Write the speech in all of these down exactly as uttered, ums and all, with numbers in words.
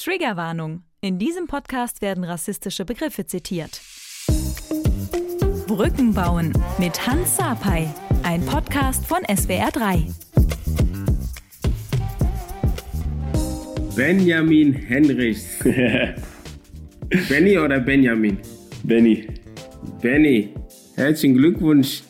Triggerwarnung. In diesem Podcast werden rassistische Begriffe zitiert. Brücken bauen mit Hans Sapai. Ein Podcast von S W R drei. Benjamin Henrichs. Benny oder Benjamin? Benny. Benny, herzlichen Glückwunsch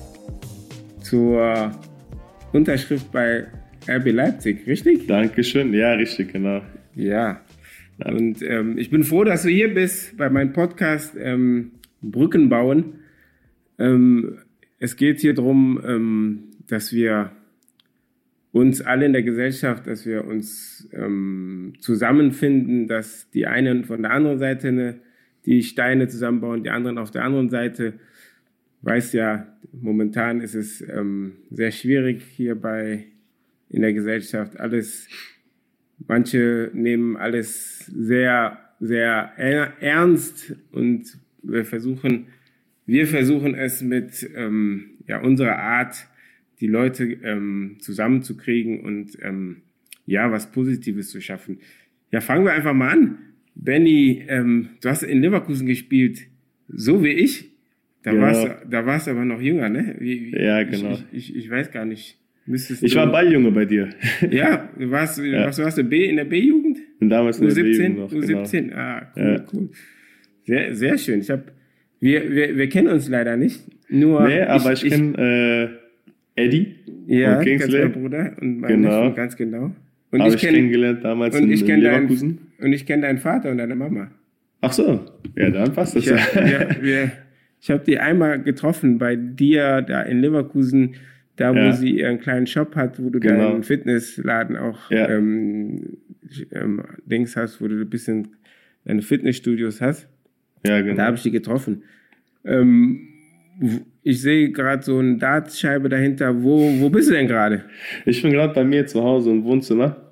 zur Unterschrift bei R B Leipzig, richtig? Dankeschön, ja, richtig, genau. Ja, und ähm, ich bin froh, dass du hier bist bei meinem Podcast ähm, Brücken bauen. Ähm, es geht hier darum, ähm, dass wir uns alle in der Gesellschaft, dass wir uns ähm, zusammenfinden, dass die einen von der anderen Seite eine, die Steine zusammenbauen, die anderen auf der anderen Seite. Weiß ja, momentan ist es ähm, sehr schwierig hier bei in der Gesellschaft. Alles, manche nehmen alles sehr, sehr ernst und wir versuchen, wir versuchen es mit ähm, ja, unserer Art, die Leute ähm, zusammenzukriegen und ähm, ja, was Positives zu schaffen. Ja, fangen wir einfach mal an. Benny, ähm, du hast in Leverkusen gespielt, so wie ich. Da genau. warst da warst du aber noch jünger, ne? Wie, wie, ja, genau. Ich, ich, ich weiß gar nicht. Müsstest ich du, war Balljunge bei dir. Ja, du warst, ja. was warst du B, in der B-Jugend? Und damals in der B-Jugend noch, U siebzehn, genau. Ah, cool, ja. cool. Sehr, sehr schön. Ich hab, wir, wir, wir kennen uns leider nicht. Nur nee, aber ich, ich kenne äh, Eddie. Ja, ganz mein Bruder und mein genau. Neffen, ganz genau. Und Habe ich, ich kenn, kennengelernt damals und in, ich in Leverkusen. Dein, und ich kenne deinen Vater und deine Mama. Ach so, ja, dann passt das ich ja. Hab, ja wir, ich habe die einmal getroffen bei dir da in Leverkusen, da wo ja. sie ihren kleinen Shop hat, wo du genau. deinen Fitnessladen auch ja. ähm, ähm, Dings hast, wo du ein bisschen deine Fitnessstudios hast. Ja, genau. Da habe ich die getroffen. Ähm, ich sehe gerade so eine Dartscheibe dahinter. Wo, wo bist du denn gerade? Ich bin gerade bei mir zu Hause im Wohnzimmer.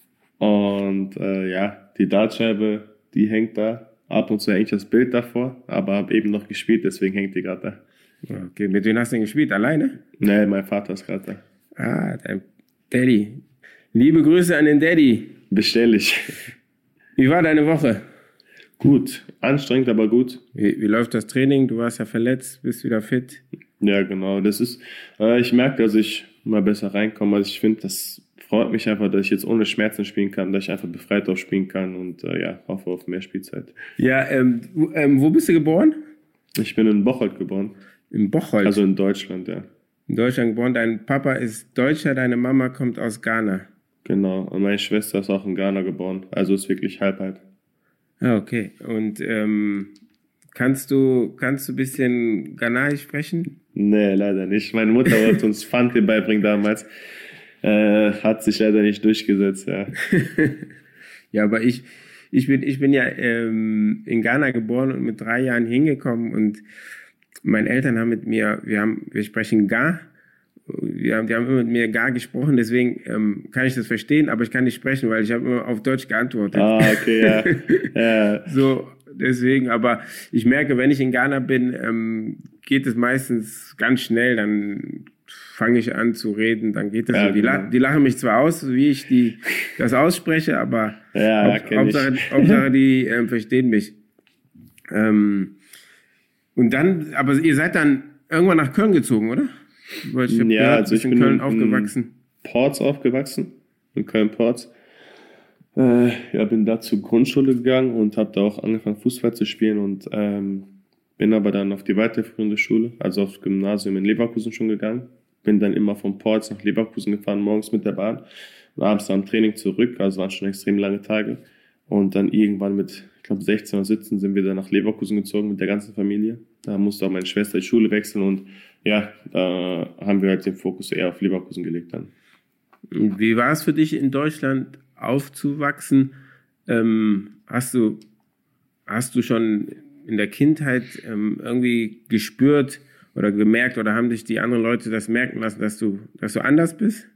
Und äh, ja, die Dartscheibe, die hängt da. Ab und zu hängt das Bild davor, aber habe eben noch gespielt, deswegen hängt die gerade da. Okay, mit wem hast du denn gespielt? Alleine? Nee, mein Vater ist gerade da. Ah, dein Daddy. Liebe Grüße an den Daddy. Bestell ich. Wie war deine Woche? Gut, anstrengend, aber gut. Wie, wie läuft das Training? Du warst ja verletzt, bist wieder fit. Ja, genau. Das ist, äh, ich merke, dass ich mal besser reinkomme. Also ich finde, das freut mich einfach, dass ich jetzt ohne Schmerzen spielen kann, dass ich einfach befreit auch spielen kann und äh, ja, hoffe auf mehr Spielzeit. Ja, ähm, ähm, wo bist du geboren? Ich bin in Bocholt geboren. In Bocholt? Also in Deutschland, ja. In Deutschland geboren. Dein Papa ist Deutscher, deine Mama kommt aus Ghana. Genau. Und meine Schwester ist auch in Ghana geboren. Also ist wirklich halb-halb. Ah, okay. Und ähm, kannst du kannst du ein bisschen Ghanaisch sprechen? Nee, leider nicht. Meine Mutter wollte uns Fante beibringen damals. Äh, hat sich leider nicht durchgesetzt, ja. Ja, aber ich, ich bin, ich bin ja ähm, in Ghana geboren und mit drei Jahren hingekommen und meine Eltern haben mit mir, wir haben, wir sprechen Ga, wir haben, die haben immer mit mir Ga gesprochen, deswegen ähm, kann ich das verstehen, aber ich kann nicht sprechen, weil ich habe immer auf Deutsch geantwortet. Ah, okay, ja. ja. So, deswegen, aber ich merke, wenn ich in Ghana bin, ähm, geht es meistens ganz schnell, dann fange ich an zu reden, dann geht es ja, so. Die, genau. die lachen mich zwar aus, wie ich die, das ausspreche, aber ja, Haupt, Hauptsache, Hauptsache, die äh, verstehen mich. Ähm, und dann, aber ihr seid dann irgendwann nach Köln gezogen, oder? Weil ich ja, gehört, also ich in bin Köln in aufgewachsen. Ports aufgewachsen, in Köln-Ports. Äh, ja, bin da zur Grundschule gegangen und habe da auch angefangen Fußball zu spielen und ähm, bin aber dann auf die weiterführende Schule, also aufs Gymnasium in Leverkusen schon gegangen. Bin dann immer von Ports nach Leverkusen gefahren, morgens mit der Bahn und abends dann im Training zurück, also waren schon extrem lange Tage. Und dann irgendwann mit, ich glaube sechzehn oder siebzehn sind wir dann nach Leverkusen gezogen mit der ganzen Familie. Da musste auch meine Schwester die Schule wechseln und ja, da haben wir halt den Fokus eher auf Leverkusen gelegt dann. Wie war es für dich in Deutschland aufzuwachsen? Ähm, hast du, hast du schon in der Kindheit ähm, irgendwie gespürt oder gemerkt oder haben dich die anderen Leute das merken lassen, dass du, dass du anders bist?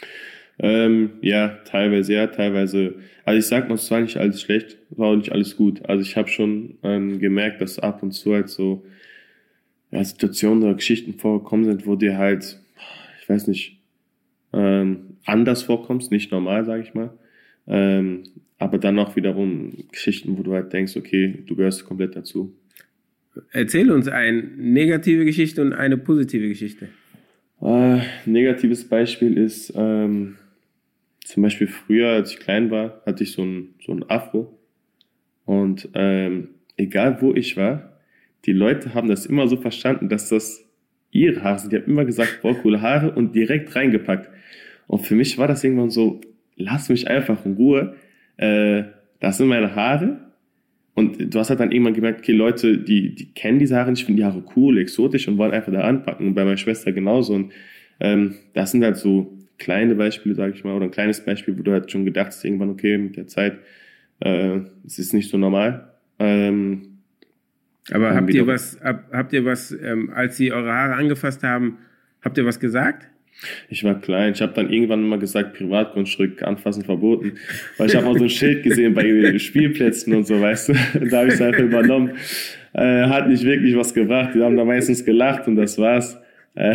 Ähm, ja, teilweise ja, teilweise. Also ich sag mal, es war nicht alles schlecht, war auch nicht alles gut. Also ich habe schon ähm, gemerkt, dass ab und zu halt so ja, Situationen oder Geschichten vorgekommen sind, wo dir halt, ich weiß nicht, ähm, anders vorkommst, nicht normal, sage ich mal. Ähm, aber dann auch wiederum Geschichten, wo du halt denkst, okay, du gehörst komplett dazu. Erzähl uns eine negative Geschichte und eine positive Geschichte. Äh, negatives Beispiel ist, ähm, zum Beispiel früher, als ich klein war, hatte ich so ein, so ein Afro. Und ähm, egal wo ich war, die Leute haben das immer so verstanden, dass das ihre Haare sind. Die haben immer gesagt, boah, coole Haare und direkt reingepackt. Und für mich war das irgendwann so, lass mich einfach in Ruhe. Äh, das sind meine Haare. Und du hast halt dann irgendwann gemerkt, okay, Leute, die, die kennen diese Haare nicht, finden die Haare cool, exotisch und wollen einfach da anpacken. Und bei meiner Schwester genauso. Und ähm, das sind halt so kleine Beispiele, sage ich mal, oder ein kleines Beispiel, wo du halt schon gedacht hast, irgendwann, okay, mit der Zeit, äh, es ist nicht so normal. Ähm, Aber habt ihr was, hab, habt ihr was, ähm, als sie eure Haare angefasst haben, habt ihr was gesagt? Ich war klein, ich habe dann irgendwann mal gesagt, Privatgrundstück anfassen verboten, weil ich habe auch so ein Schild gesehen bei Spielplätzen und so, weißt du, da habe ich es einfach übernommen. Äh, hat nicht wirklich was gebracht, die haben da meistens gelacht und das war's. Äh,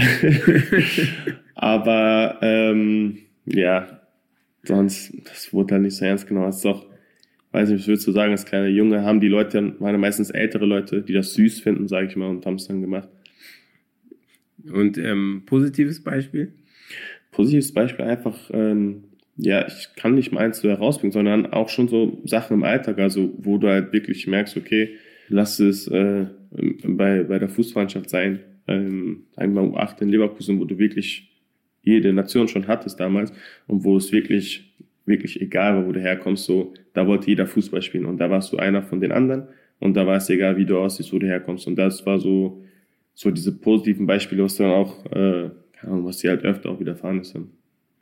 aber ähm, ja, sonst, das wurde halt nicht so ernst genommen. Das ist doch, weiß nicht, was würdest du sagen, als kleiner Junge haben die Leute, waren meistens ältere Leute, die das süß finden, sage ich mal, und haben es dann gemacht. Und ähm, positives Beispiel? Positives Beispiel einfach, ähm, ja, ich kann nicht mal eins so herausbringen, sondern auch schon so Sachen im Alltag, also wo du halt wirklich merkst, okay, lass es äh, bei, bei der Fußballmannschaft sein, ähm, einmal U acht in Leverkusen, wo du wirklich jede Nation schon hattest damals und wo es wirklich, wirklich egal war, wo du herkommst, so, da wollte jeder Fußball spielen und da warst du einer von den anderen und da war es egal, wie du aussiehst, wo du herkommst und das war so, so diese positiven Beispiele, was dann auch, äh, keine Ahnung, was dir halt öfter auch widerfahren ist. Dann.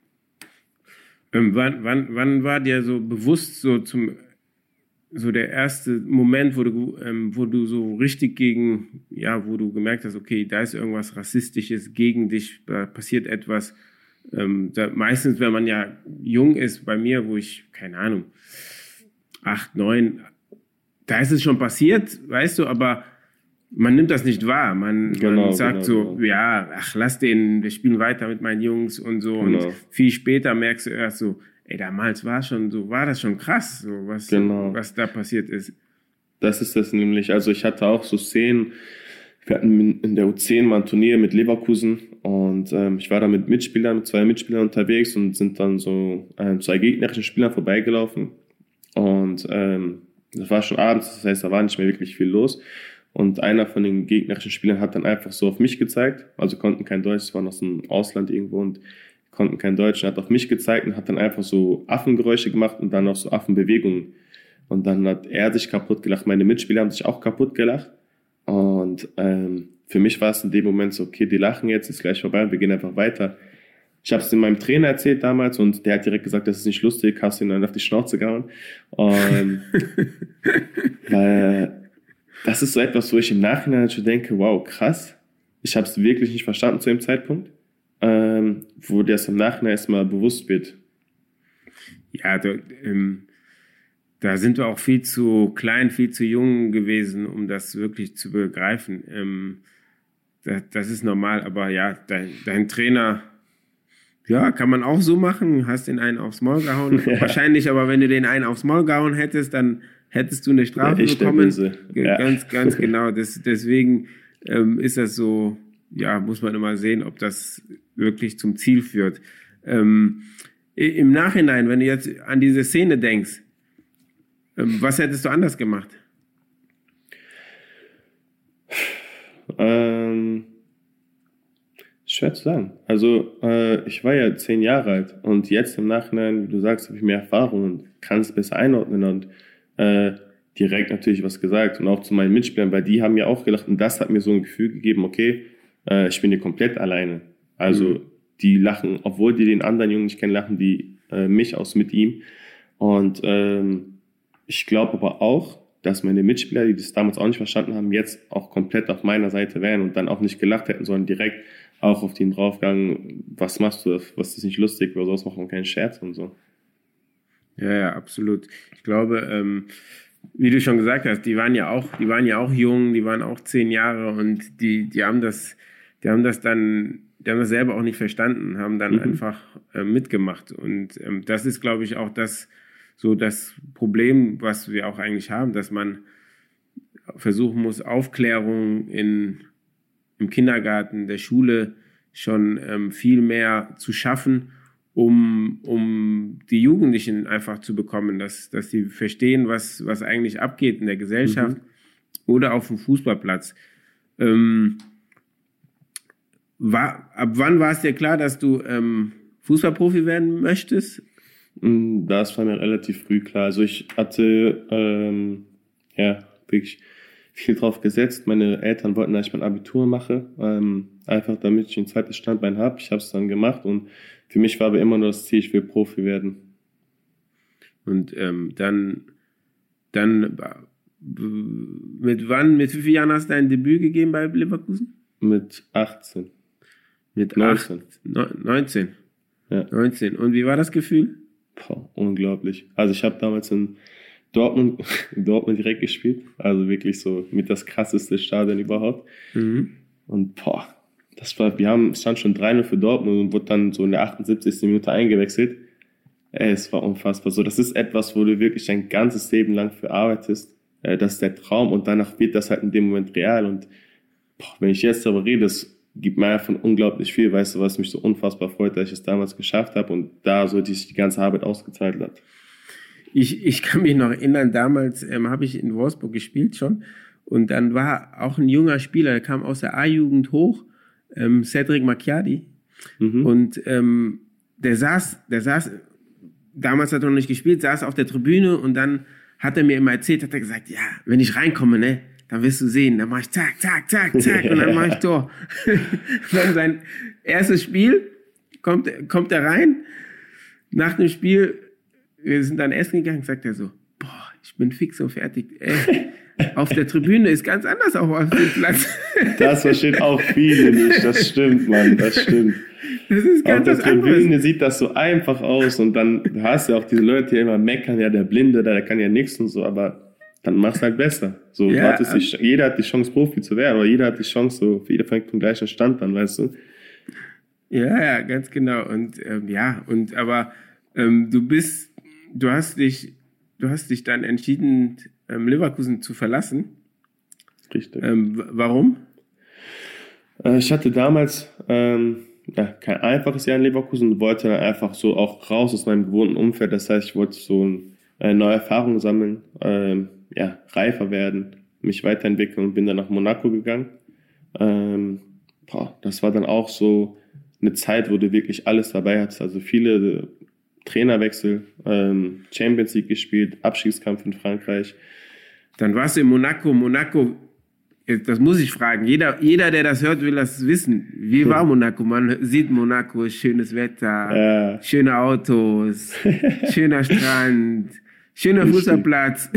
Ähm, wann, wann, wann war dir so bewusst so zum, so der erste Moment, wo du, ähm, wo du so richtig gegen, ja, wo du gemerkt hast, okay, da ist irgendwas Rassistisches gegen dich, da passiert etwas. Ähm, da, meistens, wenn man ja jung ist, bei mir, wo ich, keine Ahnung, acht, neun, da ist es schon passiert, weißt du, aber man nimmt das nicht wahr. Man, genau, man sagt genau, so, genau. ja, ach, lass den, wir spielen weiter mit meinen Jungs und so. Genau. Und viel später merkst du erst so, ey, damals war schon so, war das schon krass, so was, Genau. was da passiert ist. Das ist das nämlich. Also ich hatte auch so Szenen, wir hatten in der U zehn mal ein Turnier mit Leverkusen und ähm, ich war da mit Mitspielern, mit zwei Mitspielern unterwegs und sind dann so ähm, zwei gegnerischen Spielern vorbeigelaufen. Und ähm, das war schon abends, das heißt, da war nicht mehr wirklich viel los. Und einer von den gegnerischen Spielern hat dann einfach so auf mich gezeigt, also konnten kein Deutsch, es war noch so ein Ausland irgendwo und konnten kein Deutsch, und hat auf mich gezeigt und hat dann einfach so Affengeräusche gemacht und dann auch so Affenbewegungen. Und dann hat er sich kaputt gelacht, meine Mitspieler haben sich auch kaputt gelacht. Und ähm, für mich war es in dem Moment so, okay, die lachen jetzt, ist gleich vorbei und wir gehen einfach weiter. Ich habe es in meinem Trainer erzählt damals und der hat direkt gesagt, das ist nicht lustig, hast ihn dann auf die Schnauze gehauen. Und weil das ist so etwas, wo ich im Nachhinein schon denke, wow, krass, ich habe es wirklich nicht verstanden zu dem Zeitpunkt, ähm, wo dir das im Nachhinein erstmal bewusst wird. Ja, da, ähm, da sind wir auch viel zu klein, viel zu jung gewesen, um das wirklich zu begreifen. Ähm, das, das ist normal, aber ja, dein, dein Trainer, ja, kann man auch so machen, hast den einen aufs Maul gehauen. Ja. Wahrscheinlich, aber wenn du den einen aufs Maul gehauen hättest, dann hättest du eine Strafe ja, bekommen. Ja. Ganz, ganz genau. Das, deswegen ähm, ist das so, ja, muss man immer sehen, ob das wirklich zum Ziel führt. Ähm, im Nachhinein, wenn du jetzt an diese Szene denkst, ähm, was hättest du anders gemacht? Ähm, schwer zu sagen. Also äh, ich war ja zehn Jahre alt und jetzt im Nachhinein, wie du sagst, habe ich mehr Erfahrung und kann es besser einordnen und äh, direkt natürlich was gesagt und auch zu meinen Mitspielern, weil die haben ja auch gelacht und das hat mir so ein Gefühl gegeben, okay, äh, ich bin hier komplett alleine. Also mhm. die lachen, obwohl die den anderen Jungen nicht kennen, lachen die äh, mich aus mit ihm und ähm, ich glaube aber auch, dass meine Mitspieler, die das damals auch nicht verstanden haben, jetzt auch komplett auf meiner Seite wären und dann auch nicht gelacht hätten, sondern direkt auch auf den draufgegangen, was machst du, was ist nicht lustig, oder sonst machen wir keinen Scherz und so. Ja, ja, absolut. Ich glaube, ähm, wie du schon gesagt hast, die waren ja auch, die waren ja auch jung, die waren auch zehn Jahre und die, die haben das, die haben das dann, die haben das selber auch nicht verstanden, haben dann mhm. einfach äh, mitgemacht und ähm, das ist, glaube ich, auch das, so das Problem, was wir auch eigentlich haben, dass man versuchen muss, Aufklärung in, im Kindergarten, der Schule schon ähm, viel mehr zu schaffen, um, um die Jugendlichen einfach zu bekommen, dass, dass sie verstehen, was, was eigentlich abgeht in der Gesellschaft mhm. oder auf dem Fußballplatz. Ähm, war, ab wann war es dir klar, dass du ähm, Fußballprofi werden möchtest? Das war mir relativ früh klar. Also ich hatte ähm, ja wirklich viel drauf gesetzt. Meine Eltern wollten, dass ich mein Abitur mache, ähm, einfach damit ich ein zweites Standbein habe. Ich habe es dann gemacht und für mich war aber immer nur das Ziel, ich will Profi werden. Und ähm, dann, dann mit wann, mit wie vielen Jahren hast du dein Debüt gegeben bei Leverkusen? Mit achtzehn. Mit neunzehn. acht, neunzehn. Ja. neunzehn. Und wie war das Gefühl? Boah, unglaublich. Also ich habe damals in Dortmund, in Dortmund direkt gespielt. Also wirklich so mit das krasseste Stadion überhaupt. Mhm. Und boah, das war, wir haben, es stand schon drei null für Dortmund und wurde dann so in der achtundsiebzigsten Minute eingewechselt. Ey, es war unfassbar. So, das ist etwas, wo du wirklich dein ganzes Leben lang für arbeitest. Das ist der Traum und danach wird das halt in dem Moment real. Und boah, wenn ich jetzt darüber rede, das gibt mir einfach unglaublich viel, weißt du, was mich so unfassbar freut, dass ich es damals geschafft habe und da so die, die ganze Arbeit ausgezahlt hat. Ich, ich kann mich noch erinnern, damals ähm, habe ich in Wolfsburg gespielt schon und dann war auch ein junger Spieler, der kam aus der A-Jugend hoch, ähm, Cedric Macchiadi mhm. und ähm, der saß, der saß, damals hat er noch nicht gespielt, saß auf der Tribüne und dann hat er mir immer erzählt, hat er gesagt, ja, wenn ich reinkomme, ne, dann wirst du sehen, dann mache ich zack, zack, zack, zack und dann mache ich Tor. Dann sein erstes Spiel, kommt, kommt er rein, nach dem Spiel, wir sind dann essen gegangen, sagt er so, boah, ich bin fix und fertig. Ey, auf der Tribüne ist ganz anders auch auf dem Platz. Das verstehen auch viele nicht, das stimmt, Mann, das stimmt. Das ist ganz auf der Tribüne anderes. Sieht das so einfach aus und dann hast du ja auch diese Leute, die immer meckern, ja, der Blinde, der kann ja nichts und so, aber dann mach's halt besser. So, ja, du die, jeder hat die Chance, Profi zu werden, aber jeder hat die Chance, so, jeder fängt vom gleichen Stand an, weißt du? Ja, ja, ganz genau. Und ähm, ja, und aber ähm, du bist, du hast dich, du hast dich dann entschieden, ähm, Leverkusen zu verlassen. Richtig. Ähm, w- warum? Äh, ich hatte damals ähm, ja, kein einfaches Jahr in Leverkusen und wollte dann einfach so auch raus aus meinem gewohnten Umfeld. Das heißt, ich wollte so ein, eine neue Erfahrung sammeln, ähm, ja, reifer werden, mich weiterentwickeln und bin dann nach Monaco gegangen. Ähm, boah, das war dann auch so eine Zeit, wo du wirklich alles dabei hattest. Also viele Trainerwechsel, ähm, Champions League gespielt, Abstiegskampf in Frankreich. Dann warst du in Monaco. Monaco, das muss ich fragen. Jeder, jeder, der das hört, will das wissen. Wie war Monaco? Man sieht Monaco, schönes Wetter, ja. schöne Autos, schöner Strand. Schöner Fußballplatz.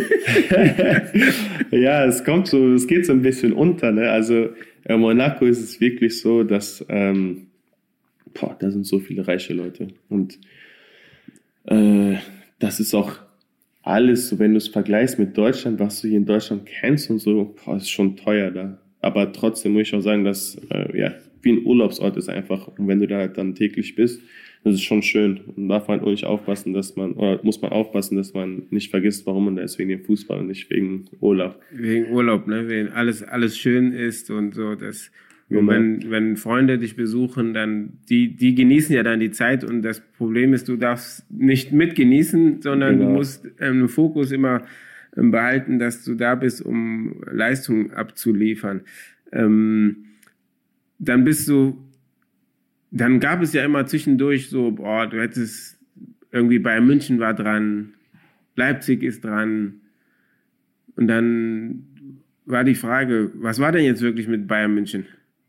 Ja, es kommt so, es geht so ein bisschen unter, ne? Also in Monaco ist es wirklich so, dass ähm, boah, da sind so viele reiche Leute und äh, das ist auch alles, so wenn du es vergleichst mit Deutschland, was du hier in Deutschland kennst und so, boah, ist schon teuer da. Aber trotzdem muss ich auch sagen, dass äh, ja wie ein Urlaubsort ist einfach und wenn du da halt dann täglich bist, das ist schon schön. Und darf man halt nicht aufpassen, dass man, oder muss man aufpassen, dass man nicht vergisst, warum man da ist, wegen dem Fußball und nicht wegen Urlaub. Wegen Urlaub, ne? Wenn alles, alles schön ist und so, das, und wenn, wenn Freunde dich besuchen, dann, die, die genießen ja dann die Zeit und das Problem ist, du darfst nicht mitgenießen, sondern genau. Du musst ähm, den Fokus immer ähm, behalten, dass du da bist, um Leistung abzuliefern. Ähm, dann bist du, Dann gab es ja immer zwischendurch so, boah, du hättest irgendwie Bayern München war dran, Leipzig ist dran. Und dann war die Frage, was war denn jetzt wirklich mit Bayern München?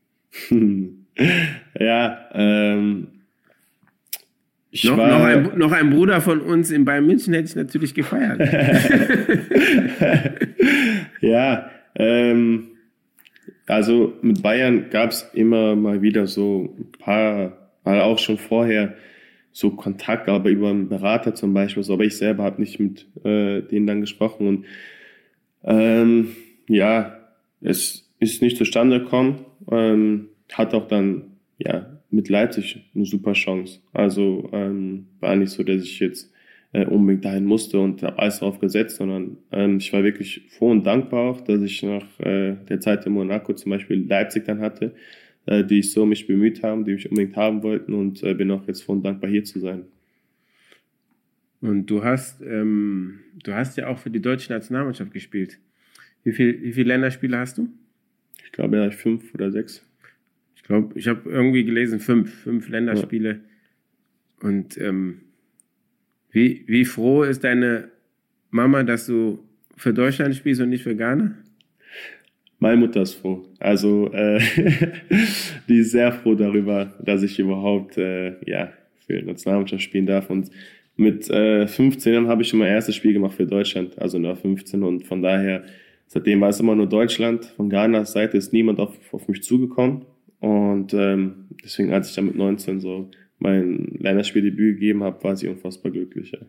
Ja, ähm, ich noch, war... Noch ein, noch ein Bruder von uns in Bayern München hätte ich natürlich gefeiert. Ja, ähm, also mit Bayern gab es immer mal wieder so ein paar, war auch schon vorher so Kontakt, aber über einen Berater zum Beispiel, so, aber ich selber habe nicht mit äh, denen dann gesprochen und ähm, ja, es ist nicht zustande gekommen, ähm, hat auch dann ja mit Leipzig eine super Chance, also ähm, war nicht so, dass ich jetzt äh, unbedingt dahin musste und habe alles drauf gesetzt, sondern ähm, ich war wirklich froh und dankbar auch, dass ich nach äh, der Zeit in Monaco zum Beispiel Leipzig dann hatte, äh, die ich so mich bemüht haben, die mich unbedingt haben wollten und äh, bin auch jetzt froh und dankbar, hier zu sein. Und du hast, ähm, du hast ja auch für die deutsche Nationalmannschaft gespielt. Wie viel, wie viele Länderspiele hast du? Ich glaube, ja, fünf oder sechs. Ich glaube, ich habe irgendwie gelesen, fünf, fünf Länderspiele. Ja. Und ähm, wie, wie froh ist deine Mama, dass du für Deutschland spielst und nicht für Ghana? Meine Mutter ist froh. Also äh, die ist sehr froh darüber, dass ich überhaupt äh, ja, für die Nationalmannschaft spielen darf. Und mit äh, fünfzehn Jahren habe ich schon mein erstes Spiel gemacht für Deutschland, also nach fünfzehn. Und von daher, seitdem war es immer nur Deutschland. Von Ghanas Seite ist niemand auf, auf mich zugekommen. Und ähm, deswegen, als ich dann mit neunzehn so mein Länderspieldebüt gegeben habe, war ich unfassbar glücklich. Ja.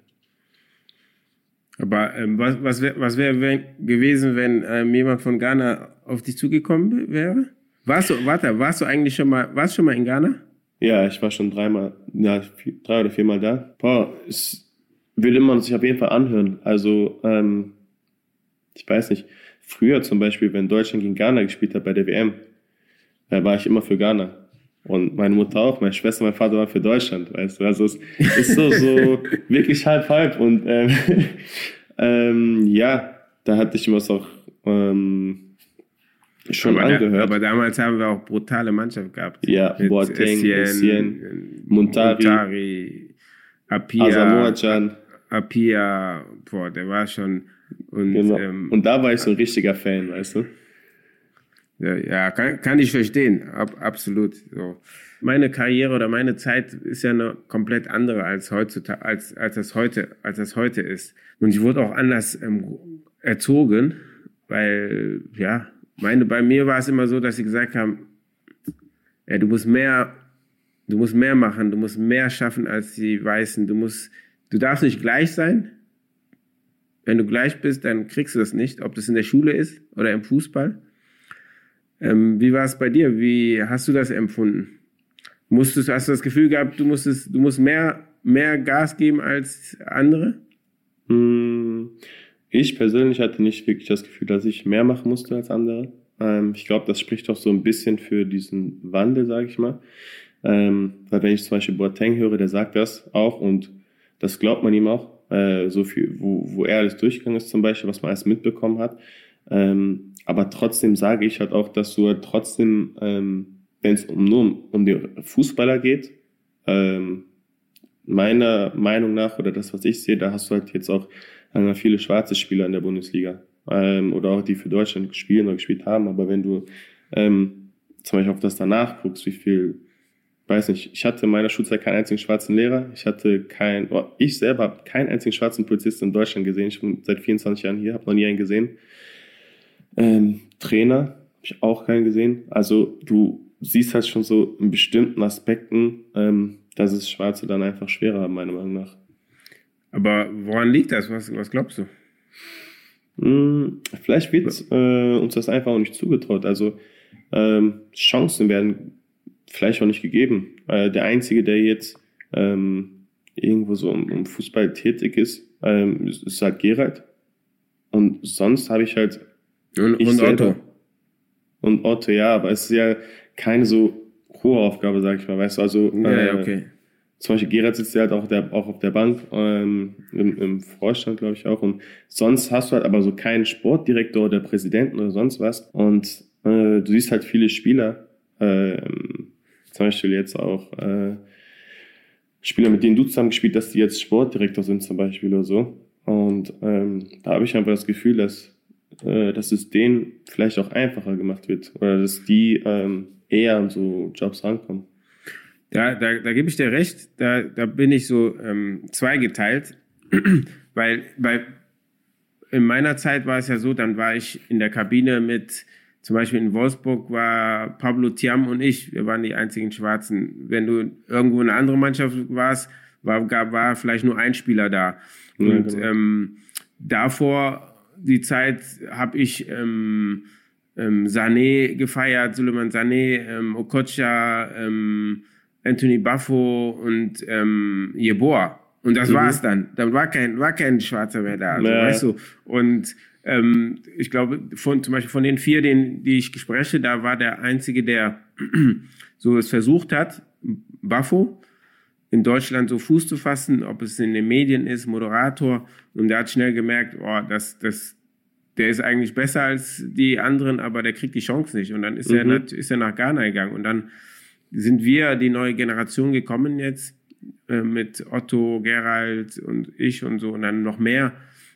Aber ähm, was, was wäre was wär gewesen, wenn ähm, jemand von Ghana auf dich zugekommen wäre? Warst du, warte, warst du eigentlich schon mal, warst du schon mal in Ghana? Ja, ich war schon dreimal, ja, vier, drei oder viermal da. Boah, es würde man sich auf jeden Fall anhören. Also, ähm, ich weiß nicht, früher zum Beispiel, wenn Deutschland gegen Ghana gespielt hat bei der W M, da war ich immer für Ghana. Und meine Mutter auch, meine Schwester, mein Vater war für Deutschland, weißt du. Also es ist so, so wirklich halb, halb. Und ähm, ähm, ja, da hatte ich mir das auch ähm, schon aber angehört. Da, aber damals haben wir auch brutale Mannschaft gehabt. Ja, Boateng, Essien, Muntari, Muntari, Apia, Asamoah-Can. Apia, boah, der war schon... Und, genau. ähm, und da war ich so ein richtiger Fan, weißt du. Ja, ja kann, kann ich verstehen, Ab, absolut. So. Meine Karriere oder meine Zeit ist ja eine komplett andere als heutzutage, als, als das heute, als das heute ist. Und ich wurde auch anders ähm, erzogen, weil, ja, meine, bei mir war es immer so, dass sie gesagt haben, ja, du musst mehr, du musst mehr machen, du musst mehr schaffen als die Weißen, du musst, du darfst nicht gleich sein. Wenn du gleich bist, dann kriegst du das nicht, ob das in der Schule ist oder im Fußball. Ähm, wie war es bei dir? Wie hast du das empfunden? Musstest, hast du das Gefühl gehabt, du musstest, du musst mehr, mehr Gas geben als andere? Ich persönlich hatte nicht wirklich das Gefühl, dass ich mehr machen musste als andere. Ähm, ich glaube, das spricht auch so ein bisschen für diesen Wandel, sage ich mal. Ähm, weil wenn ich zum Beispiel Boateng höre, der sagt das auch und das glaubt man ihm auch. Äh, so viel, wo, wo er alles durchgegangen ist zum Beispiel, was man alles mitbekommen hat. Ähm, aber trotzdem sage ich halt auch, dass du halt trotzdem, ähm, wenn es um, nur um, um die Fußballer geht, ähm, meiner Meinung nach oder das, was ich sehe, da hast du halt jetzt auch äh, viele schwarze Spieler in der Bundesliga ähm, oder auch die für Deutschland spielen oder gespielt haben. Aber wenn du ähm, zum Beispiel auf das danach guckst, wie viel, weiß nicht, ich hatte in meiner Schulzeit keinen einzigen schwarzen Lehrer, ich hatte kein, oh, ich selber habe keinen einzigen schwarzen Polizisten in Deutschland gesehen. Ich bin seit vierundzwanzig Jahren hier, habe noch nie einen gesehen. Ähm, Trainer habe ich auch keinen gesehen. Also du siehst halt schon so in bestimmten Aspekten, ähm, dass es Schwarze dann einfach schwerer haben, meiner Meinung nach. Aber woran liegt das? Was, was glaubst du? Hm, vielleicht wird äh, uns das einfach auch nicht zugetraut. Also ähm, Chancen werden vielleicht auch nicht gegeben. Äh, der Einzige, der jetzt ähm, irgendwo so im, im Fußball tätig ist, ähm, ist, ist halt Gerald. Und sonst habe ich halt Und, ich und selber. Otto. Und Otto, ja, aber es ist ja keine so hohe Aufgabe, sag ich mal, weißt du, also Ja, äh, ja, okay. zum Beispiel Gerard sitzt ja halt auch, der, auch auf der Bank, ähm, im, im Vorstand, glaube ich, auch, und sonst hast du halt aber so keinen Sportdirektor oder Präsidenten oder sonst was und äh, du siehst halt viele Spieler, äh, zum Beispiel jetzt auch äh, Spieler, mit denen du zusammen gespielt hast, die jetzt Sportdirektor sind zum Beispiel oder so, und ähm, da habe ich einfach das Gefühl, dass dass es denen vielleicht auch einfacher gemacht wird oder dass die ähm, eher an so Jobs rankommen. Da, da, da gebe ich dir recht, da, da bin ich so ähm, zweigeteilt, weil, weil in meiner Zeit war es ja so, dann war ich in der Kabine mit, zum Beispiel in Wolfsburg war Pablo Thiam und ich, wir waren die einzigen Schwarzen. Wenn du irgendwo in einer anderen Mannschaft warst, war, gab, war vielleicht nur ein Spieler da. Und ja, genau. ähm, davor die Zeit habe ich ähm, ähm, Sané gefeiert, Suleiman Sané, ähm, Okocha, ähm, Anthony Baffo und ähm, Yeboah. Und das Mhm. war's dann. Dann war kein, war kein Schwarzer mehr da. Also, Ja. weißt du? Und ähm, ich glaube, von, zum Beispiel von den vier, den, die ich spreche, da war der Einzige, der so es versucht hat, Baffo, in Deutschland so Fuß zu fassen, ob es in den Medien ist, Moderator. Und der hat schnell gemerkt, oh, das, das, der ist eigentlich besser als die anderen, aber der kriegt die Chance nicht. Und dann ist, Mhm. er, ist er nach Ghana gegangen. Und dann sind wir, die neue Generation, gekommen jetzt äh, mit Otto, Gerald und ich und so und dann noch mehr.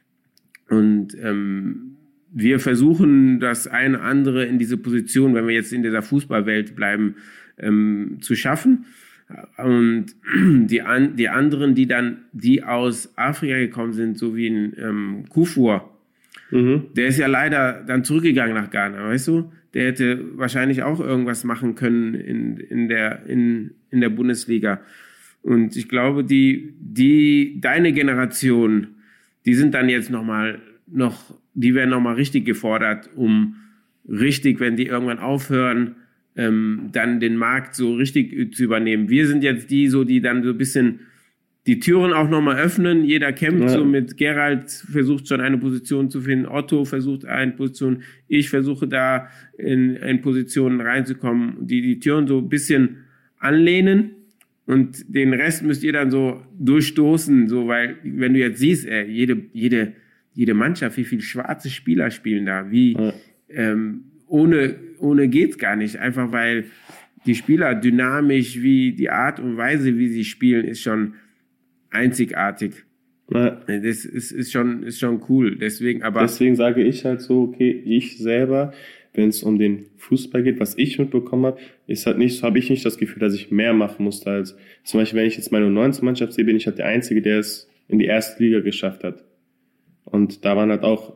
Und ähm, wir versuchen, das eine andere in diese Position, wenn wir jetzt in dieser Fußballwelt bleiben, ähm, zu schaffen. Und die, an, die anderen, die dann, die aus Afrika gekommen sind, so wie ein ähm, Kufur, Mhm. der ist ja leider dann zurückgegangen nach Ghana, weißt du? Der hätte wahrscheinlich auch irgendwas machen können in, in, der, in, in der Bundesliga. Und ich glaube, die, die, deine Generation, die sind dann jetzt nochmal, noch, die werden nochmal richtig gefordert, um richtig, wenn die irgendwann aufhören, ähm, dann den Markt so richtig zu übernehmen. Wir sind jetzt die, so, die dann so ein bisschen die Türen auch nochmal öffnen. Jeder kämpft Ja. so mit. Gerald versucht schon eine Position zu finden. Otto versucht eine Position. Ich versuche da in, in Positionen reinzukommen, die die Türen so ein bisschen anlehnen. Und den Rest müsst ihr dann so durchstoßen, so, weil, wenn du jetzt siehst, ey, jede, jede, jede Mannschaft, wie viele schwarze Spieler spielen da, wie, Ja. ähm, ohne, ohne geht's gar nicht. Einfach weil die Spieler dynamisch, wie die Art und Weise, wie sie spielen, ist schon einzigartig. Ja. Das ist, ist schon, ist schon cool. Deswegen, aber. Deswegen sage ich halt so, okay, ich selber, wenn es um den Fußball geht, was ich mitbekommen habe, ist halt nicht, so habe ich nicht das Gefühl, dass ich mehr machen musste als, zum Beispiel, wenn ich jetzt meine U neunzehn-Mannschaft sehe, bin ich halt der Einzige, der es in die erste Liga geschafft hat. Und da waren halt auch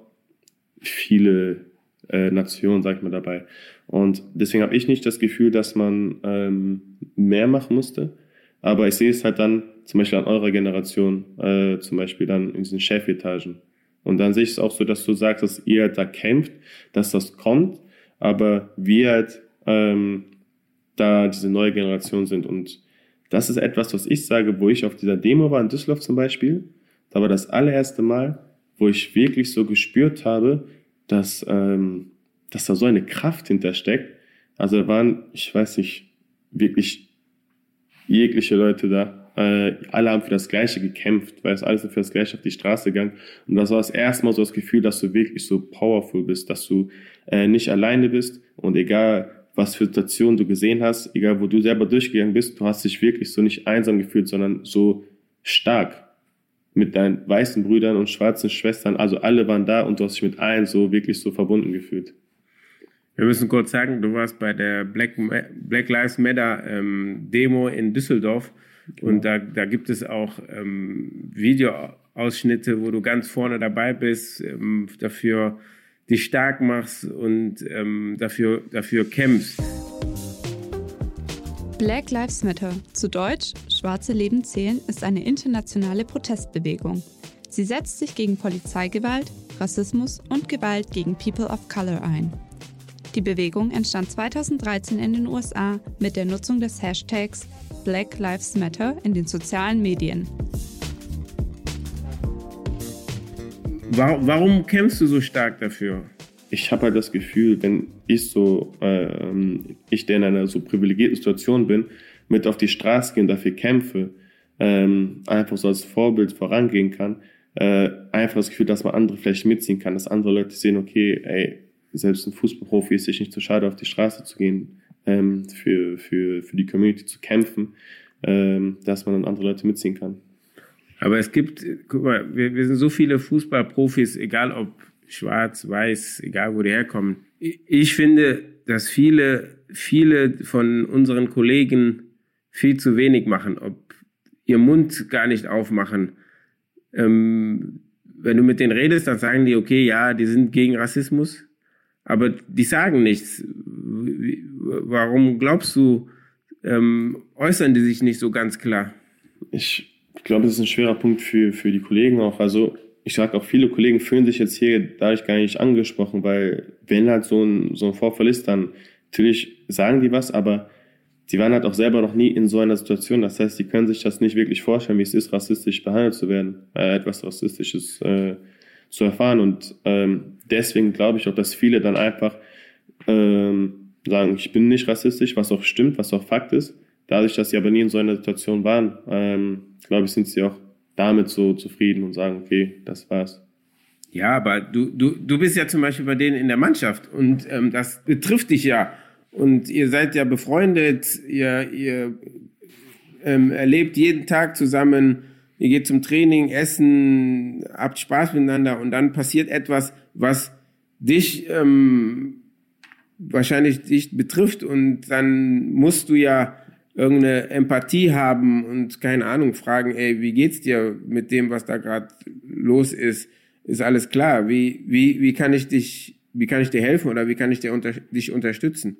viele äh, Nationen, sag ich mal, dabei. Und deswegen habe ich nicht das Gefühl, dass man ähm, mehr machen musste. Aber ich sehe es halt dann zum Beispiel an eurer Generation, äh, zum Beispiel dann in diesen Chefetagen. Und dann sehe ich es auch so, dass du sagst, dass ihr halt da kämpft, dass das kommt, aber wir halt ähm, da diese neue Generation sind. Und das ist etwas, was ich sage, wo ich auf dieser Demo war in Düsseldorf zum Beispiel. Da war das allererste Mal, wo ich wirklich so gespürt habe, dass, ähm, dass da so eine Kraft hintersteckt. Also da waren, ich weiß nicht, wirklich jegliche Leute da. Äh, alle haben für das Gleiche gekämpft, weil es alles für das Gleiche auf die Straße gegangen. Und das war das erste Mal so das Gefühl, dass du wirklich so powerful bist, dass du äh, nicht alleine bist und egal, was für Situationen du gesehen hast, egal, wo du selber durchgegangen bist, du hast dich wirklich so nicht einsam gefühlt, sondern so stark mit deinen weißen Brüdern und schwarzen Schwestern. Also alle waren da und du hast dich mit allen so wirklich so verbunden gefühlt. Wir müssen kurz sagen, du warst bei der Black, Black Lives Matter ähm, Demo in Düsseldorf. Genau. Und da, da gibt es auch ähm, Videoausschnitte, wo du ganz vorne dabei bist, ähm, dafür dich stark machst und ähm, dafür, dafür kämpfst. Black Lives Matter, zu Deutsch Schwarze Leben zählen, ist eine internationale Protestbewegung. Sie setzt sich gegen Polizeigewalt, Rassismus und Gewalt gegen People of Color ein. Die Bewegung entstand zweitausenddreizehn in den U S A mit der Nutzung des Hashtags Black Lives Matter in den sozialen Medien. Warum, warum kämpfst du so stark dafür? Ich habe halt das Gefühl, wenn ich so, ähm, ich der in einer so privilegierten Situation bin, mit auf die Straße gehe und dafür kämpfe, ähm, einfach so als Vorbild vorangehen kann, äh, einfach das Gefühl, dass man andere vielleicht mitziehen kann, dass andere Leute sehen, okay, ey, selbst ein Fußballprofi ist sich nicht zu schade, auf die Straße zu gehen, ähm, für, für, für die Community zu kämpfen, ähm, dass man dann andere Leute mitziehen kann. Aber es gibt, guck mal, wir, wir sind so viele Fußballprofis, egal ob schwarz, weiß, egal wo die herkommen. Ich finde, dass viele, viele von unseren Kollegen viel zu wenig machen, ob ihr Mund gar nicht aufmachen. Ähm, wenn du mit denen redest, dann sagen die, okay, ja, die sind gegen Rassismus, aber die sagen nichts. Warum glaubst du, ähm, äußern die sich nicht so ganz klar? Ich glaube, das ist ein schwerer Punkt für, für die Kollegen auch. Also ich sage auch, viele Kollegen fühlen sich jetzt hier dadurch gar nicht angesprochen, weil wenn halt so ein, so ein Vorfall ist, dann natürlich sagen die was, aber sie waren halt auch selber noch nie in so einer Situation. Das heißt, sie können sich das nicht wirklich vorstellen, wie es ist, rassistisch behandelt zu werden, äh, etwas Rassistisches äh, zu erfahren. Und ähm, deswegen glaube ich auch, dass viele dann einfach ähm, sagen, ich bin nicht rassistisch, was auch stimmt, was auch Fakt ist. Dadurch, dass sie aber nie in so einer Situation waren, ähm, glaube ich, sind sie auch damit so zufrieden und sagen, okay, das war's. Ja, aber du, du, du bist ja zum Beispiel bei denen in der Mannschaft und ähm, das betrifft dich ja. Und ihr seid ja befreundet, ihr, ihr ähm, erlebt jeden Tag zusammen, ihr geht zum Training, essen, habt Spaß miteinander und dann passiert etwas, was dich ähm, wahrscheinlich dich betrifft und dann musst du ja irgendeine Empathie haben und keine Ahnung fragen, ey, wie geht's dir mit dem, was da gerade los ist? Ist alles klar? Wie wie wie kann ich dich wie kann ich dir helfen oder wie kann ich dir unter, dich unterstützen?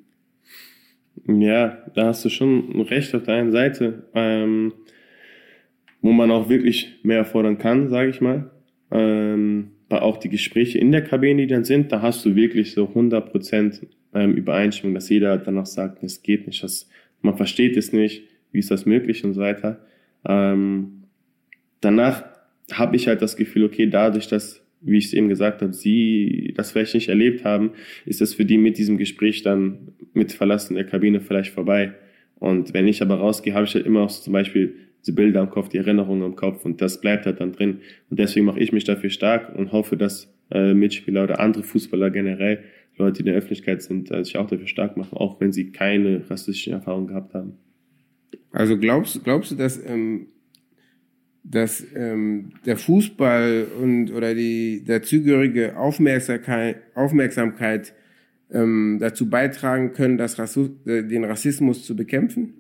Ja, da hast du schon recht auf der einen Seite, ähm, wo man auch wirklich mehr fordern kann, sage ich mal. Ähm, auch die Gespräche in der Kabine, die dann sind, da hast du wirklich so hundert Prozent ähm, Übereinstimmung, dass jeder danach sagt, es geht nicht, das, man versteht es nicht, wie ist das möglich und so weiter. Ähm, danach habe ich halt das Gefühl, okay, dadurch, dass, wie ich es eben gesagt habe, sie das vielleicht nicht erlebt haben, ist das für die mit diesem Gespräch dann mit Verlassen der Kabine vielleicht vorbei. Und wenn ich aber rausgehe, habe ich halt immer auch so zum Beispiel diese Bilder im Kopf, die Erinnerungen im Kopf und das bleibt halt dann drin. Und deswegen mache ich mich dafür stark und hoffe, dass äh, Mitspieler oder andere Fußballer generell, Leute, die in der Öffentlichkeit sind, äh, sich auch dafür stark machen, auch wenn sie keine rassistischen Erfahrungen gehabt haben. Also glaubst, glaubst du, dass ähm dass ähm, der Fußball und oder die dazugehörige Aufmerksamkeit, Aufmerksamkeit ähm, dazu beitragen können, das Rassu- äh, den Rassismus zu bekämpfen?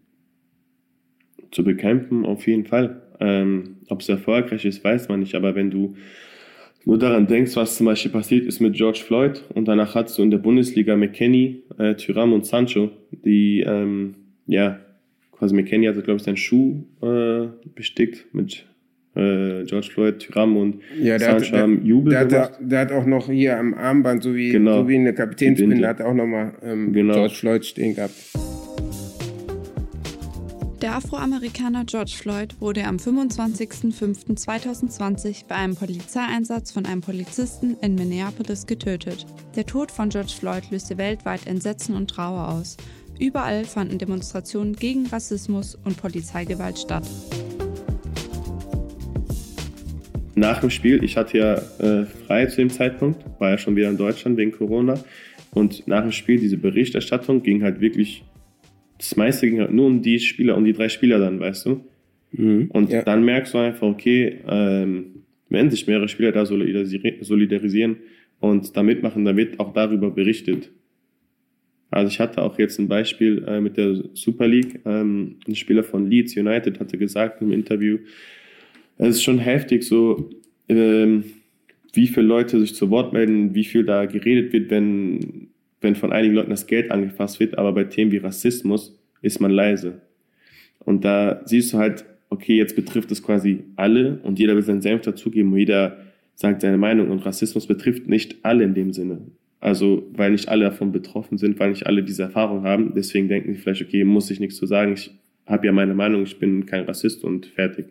Zu bekämpfen auf jeden Fall. Ähm, ob es erfolgreich ist, weiß man nicht. Aber wenn du nur daran denkst, was zum Beispiel passiert ist mit George Floyd und danach hast du in der Bundesliga McKennie, äh, Thuram und Sancho, die ähm, ja quasi McKennie hatte, glaube ich, seinen Schuh äh, bestickt mit George Floyd, Thuram und ja, der Sancho haben Jubel der gemacht. Hat, der hat auch noch hier am Armband, so wie, genau. so wie eine Kapitänsbinde, hat er auch nochmal ähm, genau. George Floyd stehen gehabt. Der Afroamerikaner George Floyd wurde am fünfundzwanzigsten fünften zweitausendzwanzig bei einem Polizeieinsatz von einem Polizisten in Minneapolis getötet. Der Tod von George Floyd löste weltweit Entsetzen und Trauer aus. Überall fanden Demonstrationen gegen Rassismus und Polizeigewalt statt. Nach dem Spiel, ich hatte ja äh, frei zu dem Zeitpunkt, war ja schon wieder in Deutschland wegen Corona. Und nach dem Spiel, diese Berichterstattung ging halt wirklich, das meiste ging halt nur um die Spieler, um die drei Spieler dann, weißt du. Mhm, und ja. Dann merkst du einfach, okay, ähm, wenn sich mehrere Spieler da solidarisieren und da mitmachen, dann wird auch darüber berichtet. Also ich hatte auch jetzt ein Beispiel äh, mit der Super League. Ähm, ein Spieler von Leeds United hatte gesagt im Interview, es ist schon heftig, so ähm, wie viele Leute sich zu Wort melden, wie viel da geredet wird, wenn, wenn von einigen Leuten das Geld angefasst wird, aber bei Themen wie Rassismus ist man leise. Und da siehst du halt, okay, jetzt betrifft es quasi alle und jeder will seinen Senf dazugeben und jeder sagt seine Meinung und Rassismus betrifft nicht alle in dem Sinne. Also, weil nicht alle davon betroffen sind, weil nicht alle diese Erfahrung haben, deswegen denken sie vielleicht, okay, muss ich nichts zu sagen, ich habe ja meine Meinung, ich bin kein Rassist und fertig.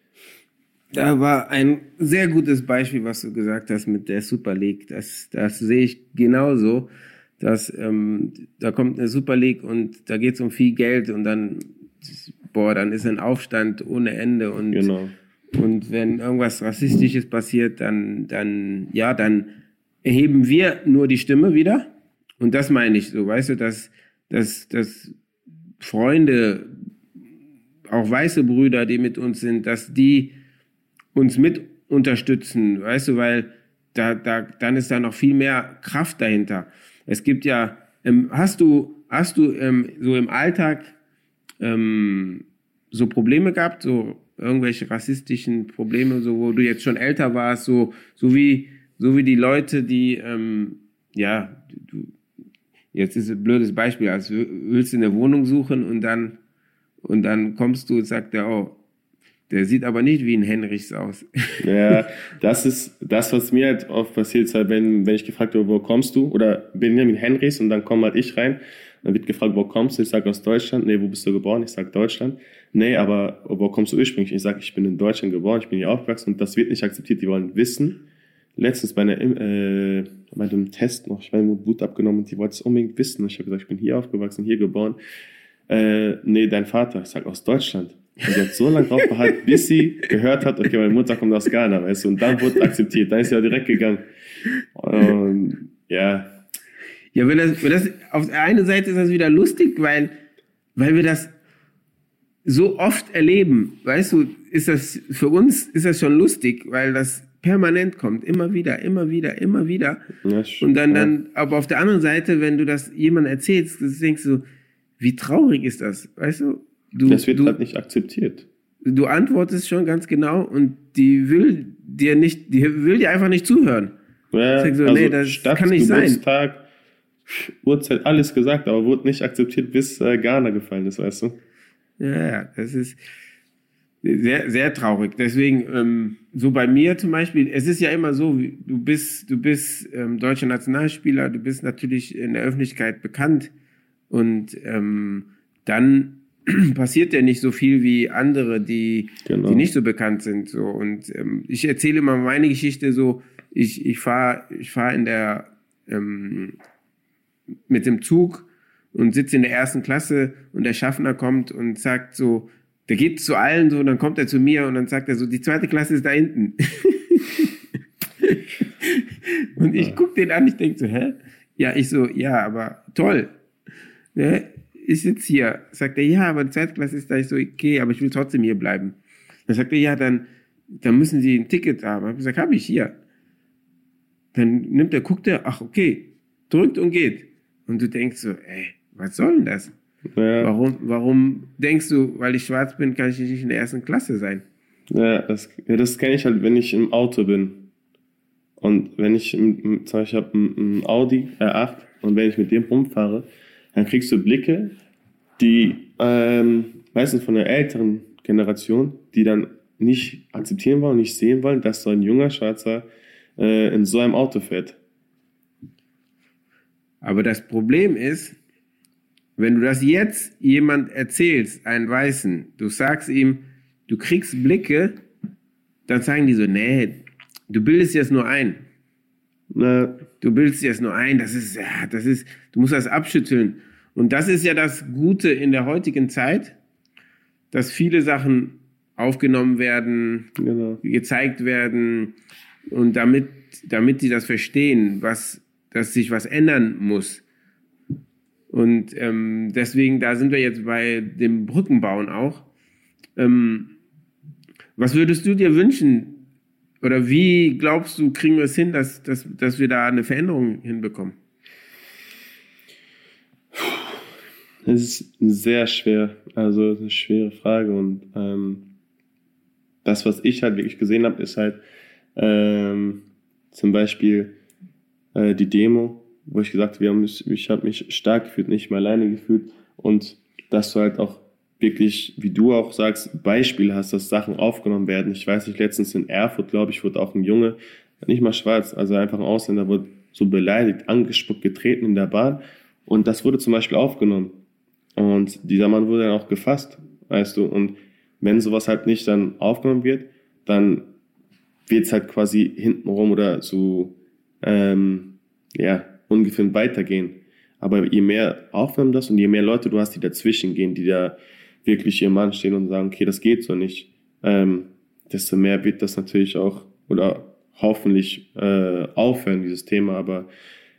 Da war ein sehr gutes Beispiel, was du gesagt hast mit der Super League. Das, das sehe ich genauso. Dass, ähm, da kommt eine Super League und da geht es um viel Geld und dann, boah, dann ist ein Aufstand ohne Ende. Und, genau. Und wenn irgendwas Rassistisches passiert, dann, dann, ja, dann erheben wir nur die Stimme wieder. Und das meine ich so, weißt du, dass, dass, dass Freunde, auch weiße Brüder, die mit uns sind, dass die uns mit unterstützen, weißt du, weil da, da, dann ist da noch viel mehr Kraft dahinter. Es gibt ja, ähm, hast du, hast du ähm, so im Alltag ähm, so Probleme gehabt, so irgendwelche rassistischen Probleme, so wo du jetzt schon älter warst, so, so wie, so wie die Leute, die, ähm, ja, du, jetzt ist ein blödes Beispiel, als willst du eine Wohnung suchen und dann, und dann kommst du und sagst der, oh, der sieht aber nicht wie ein Henrichs aus. Ja, das ist das, was mir halt oft passiert, halt, wenn, wenn ich gefragt habe, wo kommst du? Oder Benjamin Henrichs und dann komme halt ich rein. Dann wird gefragt, wo kommst du? Ich sage aus Deutschland. Nee, wo bist du geboren? Ich sage Deutschland. Nee, aber wo kommst du ursprünglich? Ich sage, ich bin in Deutschland geboren, ich bin hier aufgewachsen und das wird nicht akzeptiert. Die wollen wissen. Letztens bei, einer, äh, bei einem Test noch, ich habe mir Blut abgenommen und die wollten es unbedingt wissen. Ich habe gesagt, ich bin hier aufgewachsen, hier geboren. Äh, nee, dein Vater. Ich sage, aus Deutschland. Und sie hat so lange drauf behalten, bis sie gehört hat, okay, meine Mutter kommt aus Ghana, weißt du, und dann wurde akzeptiert, dann ist sie ja direkt gegangen. Und, ja. Ja, wenn das, wenn das, auf der einen Seite ist das wieder lustig, weil, weil wir das so oft erleben, weißt du, ist das, für uns ist das schon lustig, weil das permanent kommt, immer wieder, immer wieder, immer wieder. Ja, und dann, dann, aber auf der anderen Seite, wenn du das jemandem erzählst, denkst du, wie traurig ist das, weißt du? Du, das wird du, halt nicht akzeptiert. Du antwortest schon ganz genau und die will dir nicht, die will dir einfach nicht zuhören. Ja, so, also nee, das Stadt, kann nicht Geburtstag, sein. Uhrzeit, alles gesagt, aber wurde nicht akzeptiert, bis äh, Ghana gefallen ist, weißt du? Ja, das ist sehr, sehr traurig. Deswegen, ähm, so bei mir zum Beispiel, es ist ja immer so, du bist, du bist ähm, deutscher Nationalspieler, du bist natürlich in der Öffentlichkeit bekannt und ähm, dann passiert ja nicht so viel wie andere, die, genau. die nicht so bekannt sind. So. Und ähm, ich erzähle immer meine Geschichte so, ich, ich fahre ich fahr in der ähm, mit dem Zug und sitze in der ersten Klasse und der Schaffner kommt und sagt so, der geht zu allen so, und dann kommt er zu mir und dann sagt er so, die zweite Klasse ist da hinten. Und ich gucke den an, ich denke so, hä? Ja, ich so, ja, aber toll. Ne? Ich sitze hier. Sagt er, ja, aber die zweite Klasse ist da. Ich so, okay, aber ich will trotzdem hier bleiben. Dann sagt er, ja, dann, dann müssen Sie ein Ticket haben. Ich habe gesagt, habe ich hier. Dann nimmt er, guckt er, ach, okay, drückt und geht. Und du denkst so, ey, was soll denn das? Ja. Warum, warum denkst du, weil ich schwarz bin, kann ich nicht in der ersten Klasse sein? Ja, das, ja, das kenne ich halt, wenn ich im Auto bin. Und wenn ich, im, zum Beispiel, ich habe einen Audi R acht und wenn ich mit dem rumfahre, dann kriegst du Blicke, die ähm, meistens von der älteren Generation, die dann nicht akzeptieren wollen, nicht sehen wollen, dass so ein junger Schwarzer äh, in so einem Auto fährt. Aber das Problem ist, wenn du das jetzt jemand erzählst, einen Weißen, du sagst ihm, du kriegst Blicke, dann sagen die so, nee, du bildest dir das nur ein. Na, du bildest dir das nur ein, das ist, ja, das ist, du musst das abschütteln. Und das ist ja das Gute in der heutigen Zeit, dass viele Sachen aufgenommen werden, genau. gezeigt werden und damit, damit die das verstehen, was, dass sich was ändern muss. Und ähm, deswegen, da sind wir jetzt bei dem Brückenbauen auch. Ähm, was würdest du dir wünschen, oder wie glaubst du, kriegen wir es hin, dass, dass, dass wir da eine Veränderung hinbekommen? Es ist sehr schwer, also eine schwere Frage. Und ähm, das, was ich halt wirklich gesehen habe, ist halt ähm, zum Beispiel äh, die Demo, wo ich gesagt habe, ich habe mich stark gefühlt, nicht mehr alleine gefühlt. Und dass du halt auch wirklich, wie du auch sagst, Beispiele hast, dass Sachen aufgenommen werden. Ich weiß nicht, letztens in Erfurt, glaube ich, wurde auch ein Junge, nicht mal schwarz, also einfach ein Ausländer, wurde so beleidigt, angespuckt, getreten in der Bahn. Und das wurde zum Beispiel aufgenommen. Und dieser Mann wurde dann auch gefasst, weißt du. Und wenn sowas halt nicht dann aufgenommen wird, dann wird es halt quasi hintenrum oder so, ähm, ja, ungefähr weitergehen. Aber je mehr aufnehmen das und je mehr Leute du hast, die dazwischen gehen, die da wirklich ihrem Mann stehen und sagen, okay, das geht so nicht, ähm, desto mehr wird das natürlich auch, oder hoffentlich äh, aufhören, dieses Thema. Aber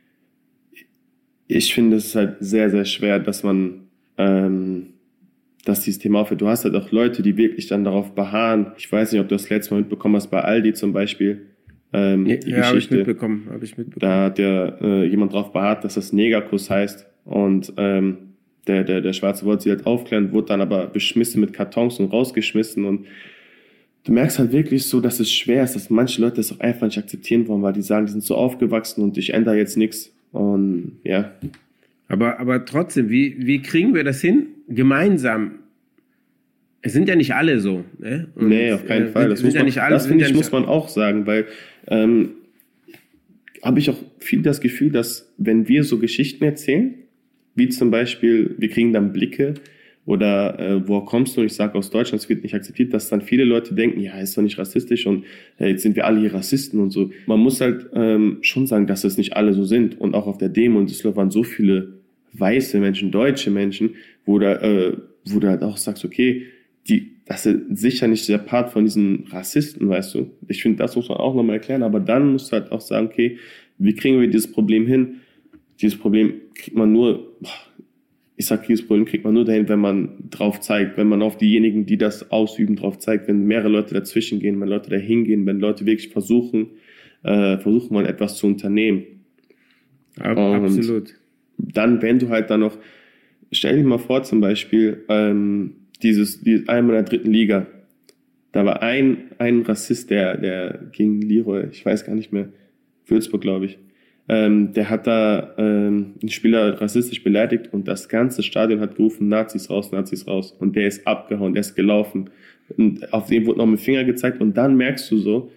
ich finde es halt sehr, sehr schwer, dass man, ähm, dass dieses Thema aufhört. Du hast halt auch Leute, die wirklich dann darauf beharren. Ich weiß nicht, ob du das letzte Mal mitbekommen hast, bei Aldi zum Beispiel, Ähm, ja, die ja habe ich mitbekommen, habe ich mitbekommen. Da hat ja äh, jemand drauf beharrt, dass das Negerkuss heißt und ähm, der, der, der Schwarze wollte sie halt aufklären, wurde dann aber beschmissen mit Kartons und rausgeschmissen und du merkst halt wirklich so, dass es schwer ist, dass manche Leute das auch einfach nicht akzeptieren wollen, weil die sagen, die sind so aufgewachsen und ich ändere jetzt nichts und ja. Aber, aber trotzdem, wie, wie kriegen wir das hin? Gemeinsam. Es sind ja nicht alle so. Ne? Und nee, auf keinen äh, Fall. Das, muss ja man, nicht alle, das finde ich, ja muss man auch sagen, weil ähm, habe ich auch viel das Gefühl, dass wenn wir so Geschichten erzählen, wie zum Beispiel, wir kriegen dann Blicke oder äh, woher kommst du? Und ich sage aus Deutschland, es wird nicht akzeptiert, dass dann viele Leute denken, ja, ist doch nicht rassistisch und äh, jetzt sind wir alle hier Rassisten und so. Man muss halt ähm, schon sagen, dass es nicht alle so sind. Und auch auf der Demo in Düsseldorf waren so viele weiße Menschen, deutsche Menschen, wo, da, äh, wo du halt auch sagst, okay, die, das ist sicher nicht der Part von diesen Rassisten, weißt du. Ich finde, das muss man auch nochmal erklären. Aber dann musst du halt auch sagen, okay, wie kriegen wir dieses Problem hin? Dieses Problem kriegt man nur... Boah, Ich sage, dieses Problem kriegt man nur dahin, wenn man drauf zeigt, wenn man auf diejenigen, die das ausüben, drauf zeigt, wenn mehrere Leute dazwischen gehen, wenn Leute dahin gehen, wenn Leute wirklich versuchen, äh, versuchen mal etwas zu unternehmen. Ab, absolut. Dann, wenn du halt dann noch, stell dir mal vor, zum Beispiel, ähm, dieses, dieses einmal in der dritten Liga, da war ein, ein Rassist, der, der gegen Leroy, ich weiß gar nicht mehr, Würzburg, glaube ich, Ähm, der hat da ähm, einen Spieler rassistisch beleidigt und das ganze Stadion hat gerufen, Nazis raus, Nazis raus. Und der ist abgehauen, der ist gelaufen. Und auf den wurde noch mit dem Finger gezeigt und dann merkst du so,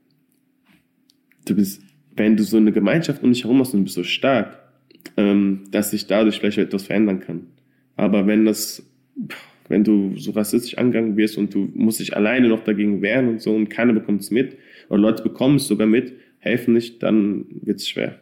du bist, wenn du so eine Gemeinschaft um dich herum hast und du bist so stark, ähm, dass sich dadurch vielleicht etwas verändern kann. Aber wenn das, wenn du so rassistisch angegangen wirst und du musst dich alleine noch dagegen wehren und so und keiner bekommt es mit oder Leute bekommen es sogar mit, helfen nicht, dann wird es schwer.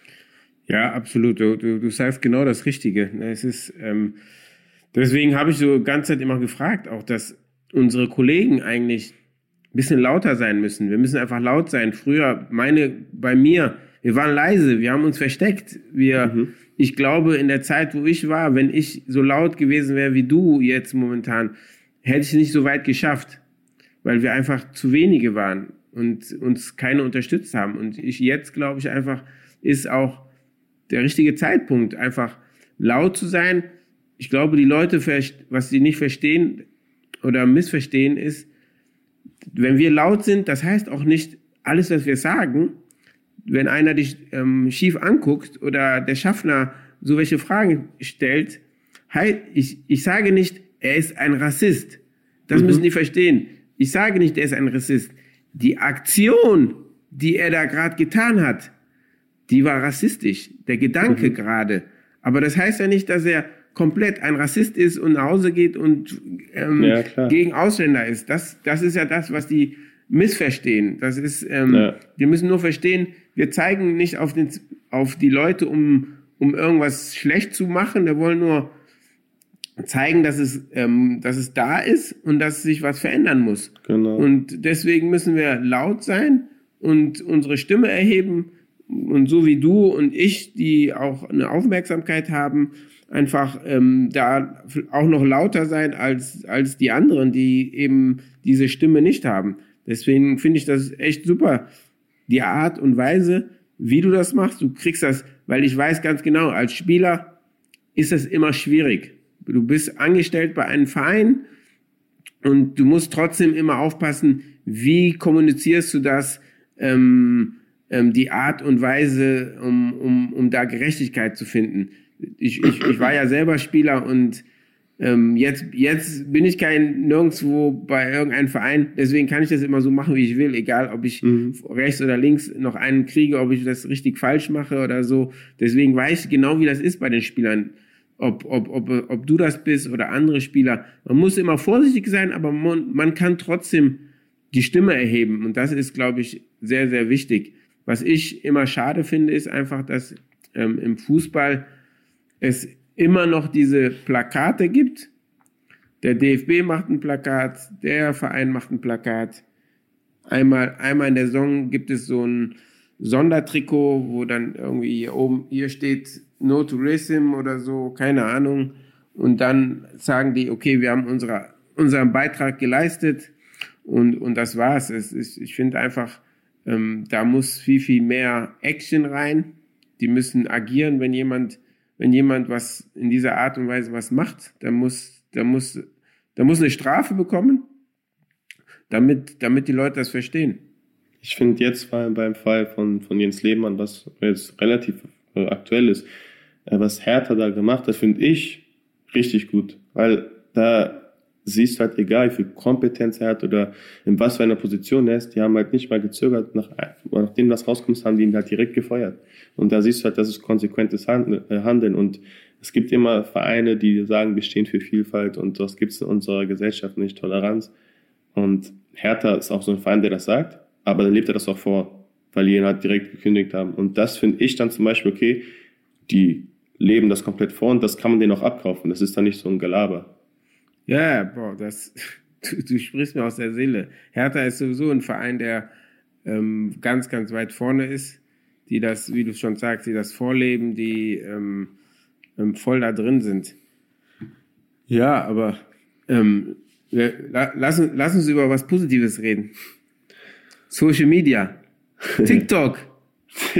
Ja, absolut. Du, du, du sagst genau das Richtige. Es ist, ähm, deswegen habe ich so die ganze Zeit immer gefragt, auch, dass unsere Kollegen eigentlich ein bisschen lauter sein müssen. Wir müssen einfach laut sein. Früher, meine, bei mir, wir waren leise, wir haben uns versteckt. Wir, mhm. Ich glaube, in der Zeit, wo ich war, wenn ich so laut gewesen wäre wie du jetzt momentan, hätte ich es nicht so weit geschafft, weil wir einfach zu wenige waren und uns keine unterstützt haben. Und ich jetzt, glaube ich, einfach ist auch der richtige Zeitpunkt, einfach laut zu sein. Ich glaube, die Leute, was sie nicht verstehen oder missverstehen, ist, wenn wir laut sind, das heißt auch nicht alles, was wir sagen, wenn einer dich ähm, schief anguckt oder der Schaffner so welche Fragen stellt, halt, ich, ich sage nicht, er ist ein Rassist. Das mhm. müssen die verstehen. Ich sage nicht, er ist ein Rassist. Die Aktion, die er da gerade getan hat, die war rassistisch. Der Gedanke mhm. gerade. Aber das heißt ja nicht, dass er komplett ein Rassist ist und nach Hause geht und ähm, ja, gegen Ausländer ist. Das, das ist ja das, was die missverstehen. Das ist, ähm, ja. Wir müssen nur verstehen, wir zeigen nicht auf, den, auf die Leute, um, um irgendwas schlecht zu machen. Wir wollen nur zeigen, dass es, ähm, dass es da ist und dass sich was verändern muss. Genau. Und deswegen müssen wir laut sein und unsere Stimme erheben. Und so wie du und ich, die auch eine Aufmerksamkeit haben, einfach ähm, da auch noch lauter sein als, als die anderen, die eben diese Stimme nicht haben. Deswegen finde ich das echt super, die Art und Weise, wie du das machst. Du kriegst das, weil ich weiß ganz genau, als Spieler ist das immer schwierig. Du bist angestellt bei einem Verein und du musst trotzdem immer aufpassen, wie kommunizierst du das, ähm, ähm, die Art und Weise, um, um, um da Gerechtigkeit zu finden. Ich, ich, ich war ja selber Spieler und ähm, jetzt, jetzt bin ich kein nirgendwo bei irgendeinem Verein, deswegen kann ich das immer so machen, wie ich will, egal ob ich mhm. rechts oder links noch einen kriege, ob ich das richtig falsch mache oder so. Deswegen weiß ich genau, wie das ist bei den Spielern. Ob, ob, ob, ob du das bist oder andere Spieler. Man muss immer vorsichtig sein, aber man, man kann trotzdem die Stimme erheben. Und das ist, glaube ich, sehr, sehr wichtig. Was ich immer schade finde, ist einfach, dass ähm, im Fußball es immer noch diese Plakate gibt. Der D F B macht ein Plakat, der Verein macht ein Plakat. Einmal, einmal in der Saison gibt es so ein Sondertrikot, wo dann irgendwie hier oben, hier steht No to Racism oder so, keine Ahnung. Und dann sagen die, okay, wir haben unsere, unseren Beitrag geleistet und, und das war's. Es ist, ich finde einfach, ähm, da muss viel, viel mehr Action rein. Die müssen agieren, wenn jemand, wenn jemand was in dieser Art und Weise was macht, dann muss, dann muss, dann muss eine Strafe bekommen, damit, damit die Leute das verstehen. Ich finde jetzt vor allem beim Fall von, von Jens Lehmann, was jetzt relativ äh, aktuell ist, äh, was Hertha da gemacht hat, finde ich richtig gut. Weil da siehst du halt, egal wie viel Kompetenz er hat oder in was für einer Position er ist, die haben halt nicht mal gezögert, nach, nachdem das rauskommt, haben die ihn halt direkt gefeuert. Und da siehst du halt, das ist konsequentes Handeln. Und es gibt immer Vereine, die sagen, wir stehen für Vielfalt und das gibt es in unserer Gesellschaft nicht, Toleranz. Und Hertha ist auch so ein Verein, der das sagt, aber dann lebt er das auch vor, weil die ihn halt direkt gekündigt haben. Und das finde ich dann zum Beispiel, okay, die leben das komplett vor und das kann man denen auch abkaufen. Das ist dann nicht so ein Gelaber. Ja, boah, das, du, du sprichst mir aus der Seele. Hertha ist sowieso ein Verein, der ähm, ganz, ganz weit vorne ist, die das, wie du schon sagst, die das vorleben, die ähm, ähm, voll da drin sind. Ja, aber ähm, wir, la, lass, lass uns über was Positives reden. Social Media. TikTok. Du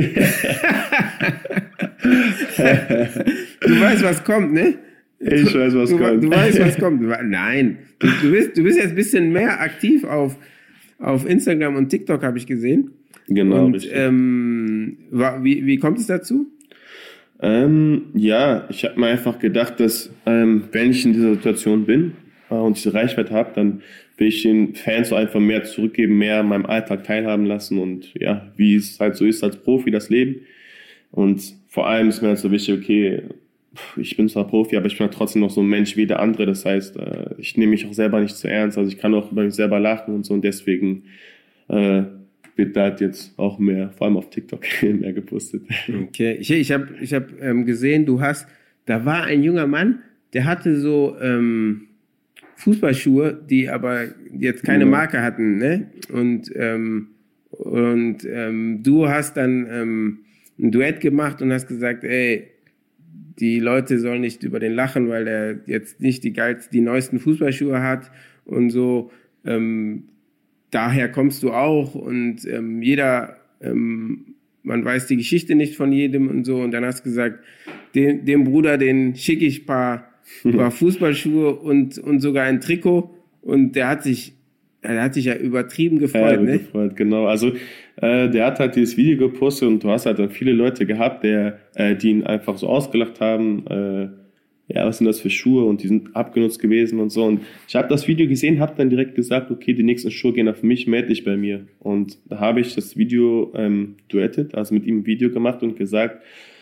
weißt, was kommt, ne? Ich weiß, was du, kommt. Du weißt, was kommt. Nein, du, du, bist, du bist jetzt ein bisschen mehr aktiv auf, auf Instagram und TikTok, habe ich gesehen. Genau. Und ähm, wie, wie kommt es dazu? Ähm, ja, ich habe mir einfach gedacht, dass ähm, wenn ich in dieser Situation bin äh, und diese Reichweite habe, dann will ich den Fans so einfach mehr zurückgeben, mehr an meinem Alltag teilhaben lassen und ja, wie es halt so ist als Profi, das Leben. Und vor allem ist mir halt so wichtig, okay, ich bin zwar Profi, aber ich bin halt trotzdem noch so ein Mensch wie der andere. Das heißt, äh, ich nehme mich auch selber nicht zu ernst. Also ich kann auch über mich selber lachen und so und deswegen äh, wird da jetzt auch mehr, vor allem auf TikTok, mehr gepostet. Okay, ich, ich habe ich hab, ähm, gesehen, du hast, da war ein junger Mann, der hatte so ähm, Fußballschuhe, die aber jetzt keine Ja. Marke hatten, ne? Und, ähm, und ähm, du hast dann ähm, ein Duett gemacht und hast gesagt, ey, die Leute sollen nicht über den lachen, weil er jetzt nicht die geilsten, die neuesten Fußballschuhe hat und so. Ähm, daher kommst du auch und ähm, jeder, ähm, man weiß die Geschichte nicht von jedem und so. Und dann hast du gesagt, den, dem Bruder, den schicke ich ein paar, paar Fußballschuhe und, und sogar ein Trikot. Und der hat sich, der hat sich ja übertrieben gefreut, ja, ne? gefreut, genau. Also äh, der hat halt dieses Video gepostet und du hast halt dann viele Leute gehabt, der, äh, die ihn einfach so ausgelacht haben. Äh, ja, was sind das für Schuhe? Und die sind abgenutzt gewesen und so. Und ich habe das Video gesehen, habe dann direkt gesagt, okay, die nächsten Schuhe gehen auf mich, melde dich bei mir. Und da habe ich das Video ähm, duettet, also mit ihm ein Video gemacht und gesagt,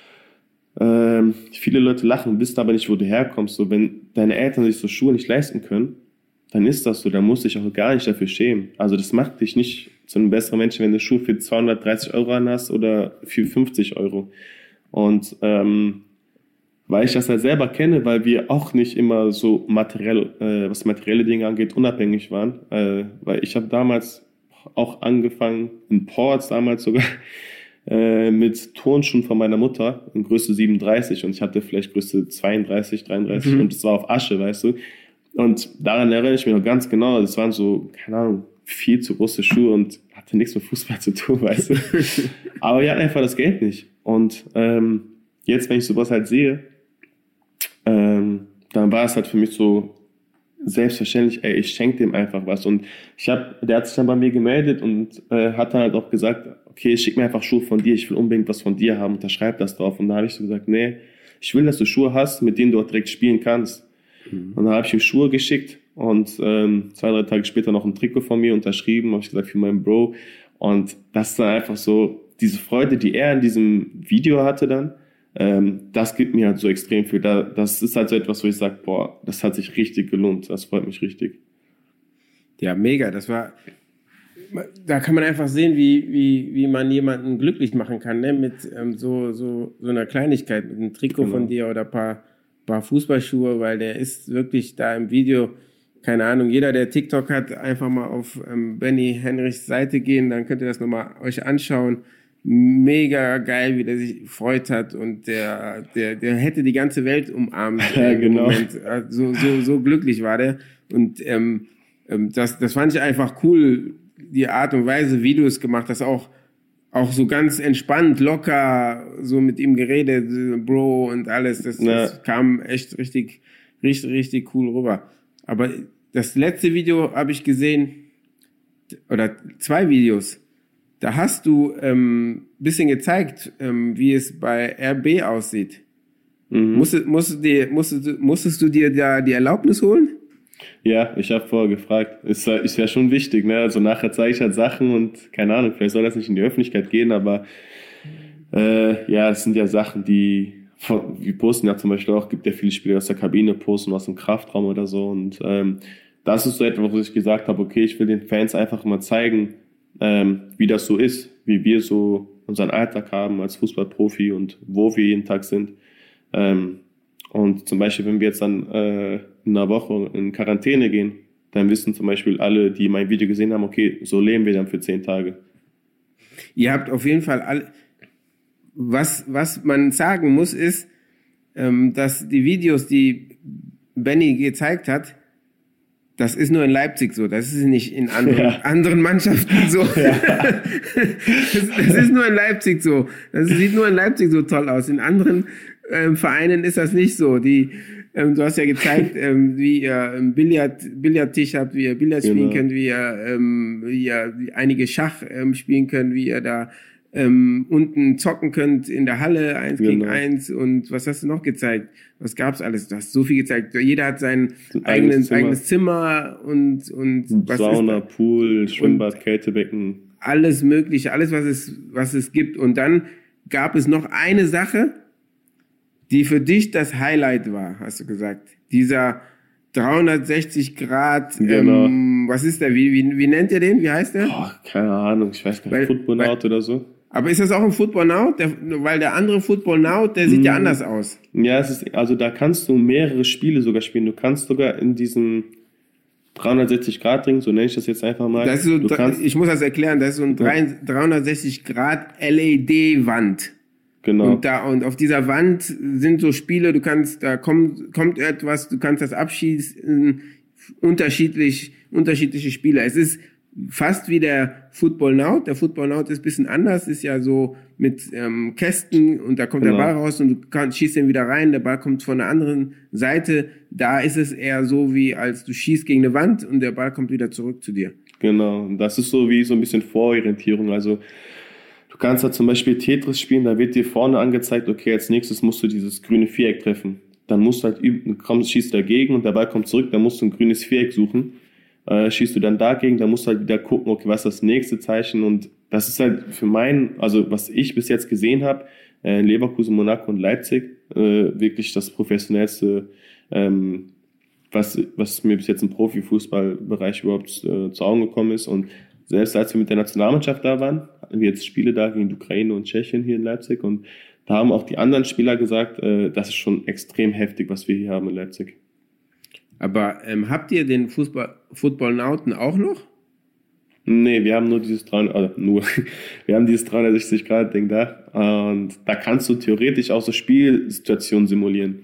ähm, viele Leute lachen, wissen aber nicht, wo du herkommst. So, wenn deine Eltern sich so Schuhe nicht leisten können, dann ist das so, dann musst du dich auch gar nicht dafür schämen. Also das macht dich nicht zu einem besseren Menschen, wenn du Schuhe für zweihundertdreißig Euro an hast oder für fünfzig Euro. Und ähm, weil ich das halt selber kenne, weil wir auch nicht immer so materiell, äh, was materielle Dinge angeht, unabhängig waren. Äh, weil ich habe damals auch angefangen, in Ports damals sogar, äh, mit Turnschuhen von meiner Mutter in Größe siebenunddreißig und ich hatte vielleicht Größe zweiunddreißig, dreiunddreißig mhm. und es war auf Asche, weißt du. Und daran erinnere ich mich noch ganz genau, das waren so, keine Ahnung, viel zu große Schuhe und hatte nichts mit Fußball zu tun, weißt du. Aber wir hatten einfach das Geld nicht. Und ähm, jetzt, wenn ich sowas halt sehe, ähm, dann war es halt für mich so selbstverständlich, ey, ich schenke dem einfach was. Und ich habe, der hat sich dann bei mir gemeldet und äh, hat dann halt auch gesagt, okay, schick mir einfach Schuhe von dir, ich will unbedingt was von dir haben, unterschreib das drauf. Und da habe ich so gesagt, nee, ich will, dass du Schuhe hast, mit denen du auch direkt spielen kannst. Mhm. Und dann habe ich ihm Schuhe geschickt und ähm, zwei, drei Tage später noch ein Trikot von mir unterschrieben, habe ich gesagt, für meinen Bro. Und das ist dann einfach so, diese Freude, die er in diesem Video hatte dann, ähm, das gibt mir halt so extrem viel. Da, das ist halt so etwas, wo ich sage, boah, das hat sich richtig gelohnt, das freut mich richtig. Ja, mega, das war, da kann man einfach sehen, wie, wie, wie man jemanden glücklich machen kann, ne? Mit ähm, so, so, so einer Kleinigkeit, mit einem Trikot genau. von dir oder ein paar, paar Fußballschuhe, weil der ist wirklich da im Video, keine Ahnung, jeder, der TikTok hat, einfach mal auf ähm, Benny Henrichs Seite gehen, dann könnt ihr das nochmal euch anschauen. Mega geil, wie der sich gefreut hat und der, der, der hätte die ganze Welt umarmt. Ja, genau. Moment. So, so, so glücklich war der. Und ähm, das, das fand ich einfach cool, die Art und Weise, wie du es gemacht hast, auch, auch so ganz entspannt, locker, so mit ihm geredet, Bro und alles. Das, ja. das kam echt richtig, richtig, richtig cool rüber. Aber das letzte Video habe ich gesehen, oder zwei Videos. Da hast du ähm, bisschen gezeigt, ähm, wie es bei R B aussieht. Mhm. Musstest, musstest, dir, musstest, musstest du dir da die Erlaubnis holen? Ja, ich habe vorher gefragt. Ist, ist ja schon wichtig, ne? Also nachher zeige ich halt Sachen und keine Ahnung, vielleicht soll das nicht in die Öffentlichkeit gehen, aber äh, ja, es sind ja Sachen, die wir posten ja zum Beispiel auch, gibt ja viele Spieler aus der Kabine, posten aus dem Kraftraum oder so. Und ähm, das ist so etwas, wo ich gesagt habe, okay, ich will den Fans einfach mal zeigen, ähm, wie das so ist, wie wir so unseren Alltag haben als Fußballprofi und wo wir jeden Tag sind. Ähm, und zum Beispiel, wenn wir jetzt dann äh, in einer Woche in Quarantäne gehen, dann wissen zum Beispiel alle, die mein Video gesehen haben, okay, so leben wir dann für zehn Tage. Ihr habt auf jeden Fall alle, was, was man sagen muss, ist, ähm, dass die Videos, die Benny gezeigt hat, das ist nur in Leipzig so, das ist nicht in anderen, ja. anderen Mannschaften so. Ja. das, das ist nur in Leipzig so. Das sieht nur in Leipzig so toll aus. In anderen ähm, Vereinen ist das nicht so. Die, ähm, du hast ja gezeigt, ähm, wie ihr einen Billard, Billardtisch habt, wie ihr Billard spielen genau. könnt, wie ihr, ähm, wie ihr einige Schach ähm, spielen könnt, wie ihr da ähm, unten zocken könnt in der Halle, eins genau. gegen eins. Und was hast du noch gezeigt? Was gab's alles? Du hast so viel gezeigt. Jeder hat sein eigenes, eigenes, Zimmer. eigenes Zimmer und, und was Sauna, ist Pool, Schwimmbad, Kältebecken. Alles Mögliche, alles, was es, was es gibt. Und dann gab es noch eine Sache, die für dich das Highlight war, hast du gesagt. Dieser dreihundertsechzig Grad, genau. ähm, was ist der? Wie, wie, wie nennt ihr den? Wie heißt der? Oh, keine Ahnung, ich weiß gar nicht, Football Now oder so. Aber ist das auch ein Football Now? Der, weil der andere Football Now, der sieht mm. ja anders aus. Ja, es ist, also da kannst du mehrere Spiele sogar spielen. Du kannst sogar in diesem dreihundertsechzig Grad Ring, so nenne ich das jetzt einfach mal. Das ist so, du kannst, ich muss das erklären, das ist so ein ja. dreihundertsechzig Grad L E D-Wand. Genau. Und da, und auf dieser Wand sind so Spiele, du kannst, da kommt, kommt etwas, du kannst das abschießen, unterschiedlich, unterschiedliche Spiele. Es ist fast wie der Football Now. Der Football Now ist ein bisschen anders, ist ja so mit ähm, Kästen und da kommt genau. der Ball raus und du kannst, schießt den wieder rein, der Ball kommt von der anderen Seite. Da ist es eher so, wie als du schießt gegen eine Wand und der Ball kommt wieder zurück zu dir. Genau, und das ist so wie so ein bisschen Vororientierung, also du kannst da zum Beispiel Tetris spielen, da wird dir vorne angezeigt, okay, als nächstes musst du dieses grüne Viereck treffen. Dann musst du halt üben, kommst, schießt dagegen und der Ball kommt zurück, dann musst du ein grünes Viereck suchen. Äh, schießt du dann dagegen, dann musst du halt wieder gucken, okay, was ist das nächste Zeichen, und das ist halt für meinen, also was ich bis jetzt gesehen habe, äh, in Leverkusen, Monaco und Leipzig, äh, wirklich das professionellste, ähm, was, was mir bis jetzt im Profifußballbereich überhaupt äh, zu Augen gekommen ist. Und selbst als wir mit der Nationalmannschaft da waren, hatten wir jetzt Spiele da gegen die Ukraine und Tschechien hier in Leipzig, und da haben auch die anderen Spieler gesagt, äh, das ist schon extrem heftig, was wir hier haben in Leipzig. Aber ähm, habt ihr den Fußball, Football-Nauten auch noch? Nee, wir haben nur dieses dreihundert, also nur, wir haben dieses dreihundertsechzig Grad Ding da, und da kannst du theoretisch auch so Spielsituationen simulieren.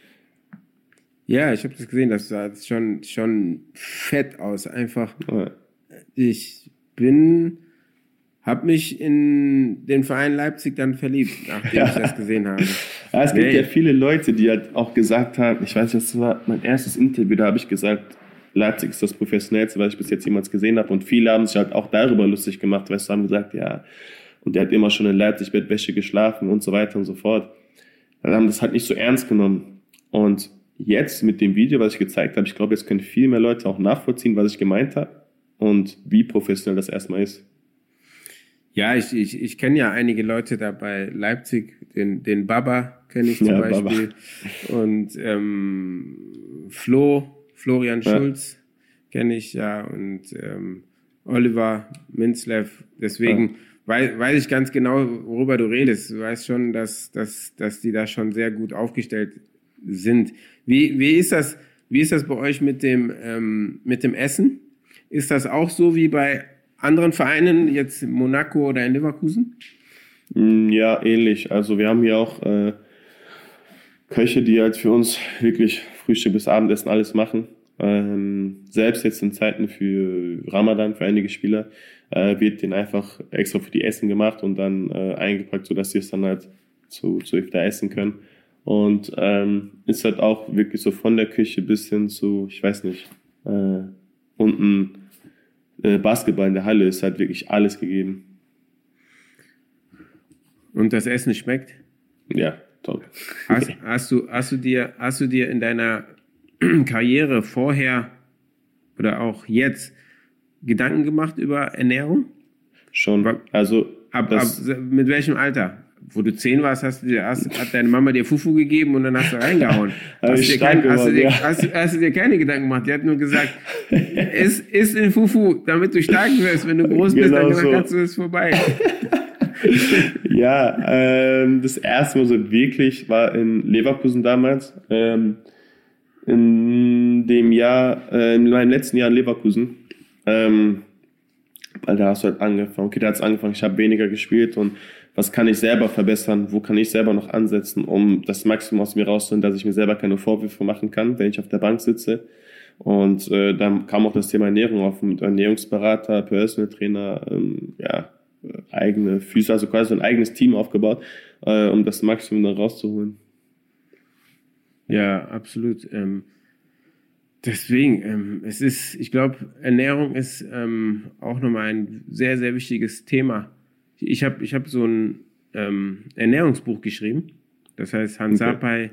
Ja, ich habe das gesehen, das sah schon, schon fett aus, einfach. Ja. Ich bin, habe mich in den Verein Leipzig dann verliebt, nachdem ja. ich das gesehen habe. Ja, es gibt nee. ja viele Leute, die halt auch gesagt haben, ich weiß, das war mein erstes Interview, da habe ich gesagt, Leipzig ist das professionellste, was ich bis jetzt jemals gesehen habe, und viele haben sich halt auch darüber lustig gemacht, weißt du, haben gesagt, ja, und der hat immer schon in Leipzig Bettwäsche geschlafen und so weiter und so fort. Dann haben das halt nicht so ernst genommen, und jetzt mit dem Video, was ich gezeigt habe, ich glaube, jetzt können viel mehr Leute auch nachvollziehen, was ich gemeint habe und wie professionell das erstmal ist. Ja, ich, ich, ich kenne ja einige Leute da bei Leipzig, den, den Baba kenne ich zum ja, Beispiel, Baba. Und ähm, Flo, Florian ja. Schulz kenne ich ja, und ähm, Oliver Minzlev, deswegen ja. weiß, weiß ich ganz genau, worüber du redest. Du weißt schon, dass, dass, dass die da schon sehr gut aufgestellt sind. Wie, wie ist das, wie ist das bei euch mit dem, ähm, mit dem Essen? Ist das auch so wie bei anderen Vereinen, jetzt in Monaco oder in Leverkusen? Ja, ähnlich. Also wir haben hier auch äh, Köche, die halt für uns wirklich Frühstück bis Abendessen alles machen. Ähm, selbst jetzt in Zeiten für Ramadan, für einige Spieler, äh, wird denen einfach extra für die Essen gemacht und dann äh, eingepackt, sodass sie es dann halt zu, zu Iftar essen können. Und ähm, ist halt auch wirklich so von der Küche bis hin zu, ich weiß nicht, äh, unten äh, Basketball in der Halle ist halt wirklich alles gegeben. Und das Essen schmeckt? Ja, top. Hast, hast, du, hast, du dir, hast du dir in deiner Karriere vorher oder auch jetzt Gedanken gemacht über Ernährung? Schon. Also ab, ab, mit welchem Alter? wo du zehn warst, hast, du, hast hat deine Mama dir Fufu gegeben und dann hast du reingehauen. hast, ich du dir kein, hast, du dir, ja. hast, hast du dir keine Gedanken gemacht. Die hat nur gesagt, iss, iss den Fufu, damit du stark wirst. Wenn du groß bist, Genau dann so. kannst du es vorbei. Ja, ähm, das erste Mal so wirklich war in Leverkusen damals. Ähm, in dem Jahr, äh, in meinem letzten Jahr in Leverkusen. Ähm, weil da hast du halt angefangen. Okay, da hat es angefangen, ich habe weniger gespielt und was kann ich selber verbessern? Wo kann ich selber noch ansetzen, um das Maximum aus mir rauszuholen, dass ich mir selber keine Vorwürfe machen kann, wenn ich auf der Bank sitze. Und äh, dann kam auch das Thema Ernährung auf, mit Ernährungsberater, Personal Trainer, ähm, ja, eigene Füße, also quasi ein eigenes Team aufgebaut, äh, um das Maximum dann rauszuholen. Ja, absolut. Ähm, deswegen, ähm, es ist, ich glaube, Ernährung ist ähm, auch nochmal ein sehr, sehr wichtiges Thema. Ich habe ich hab so ein ähm, Ernährungsbuch geschrieben, das heißt Hans Okay. Sapai,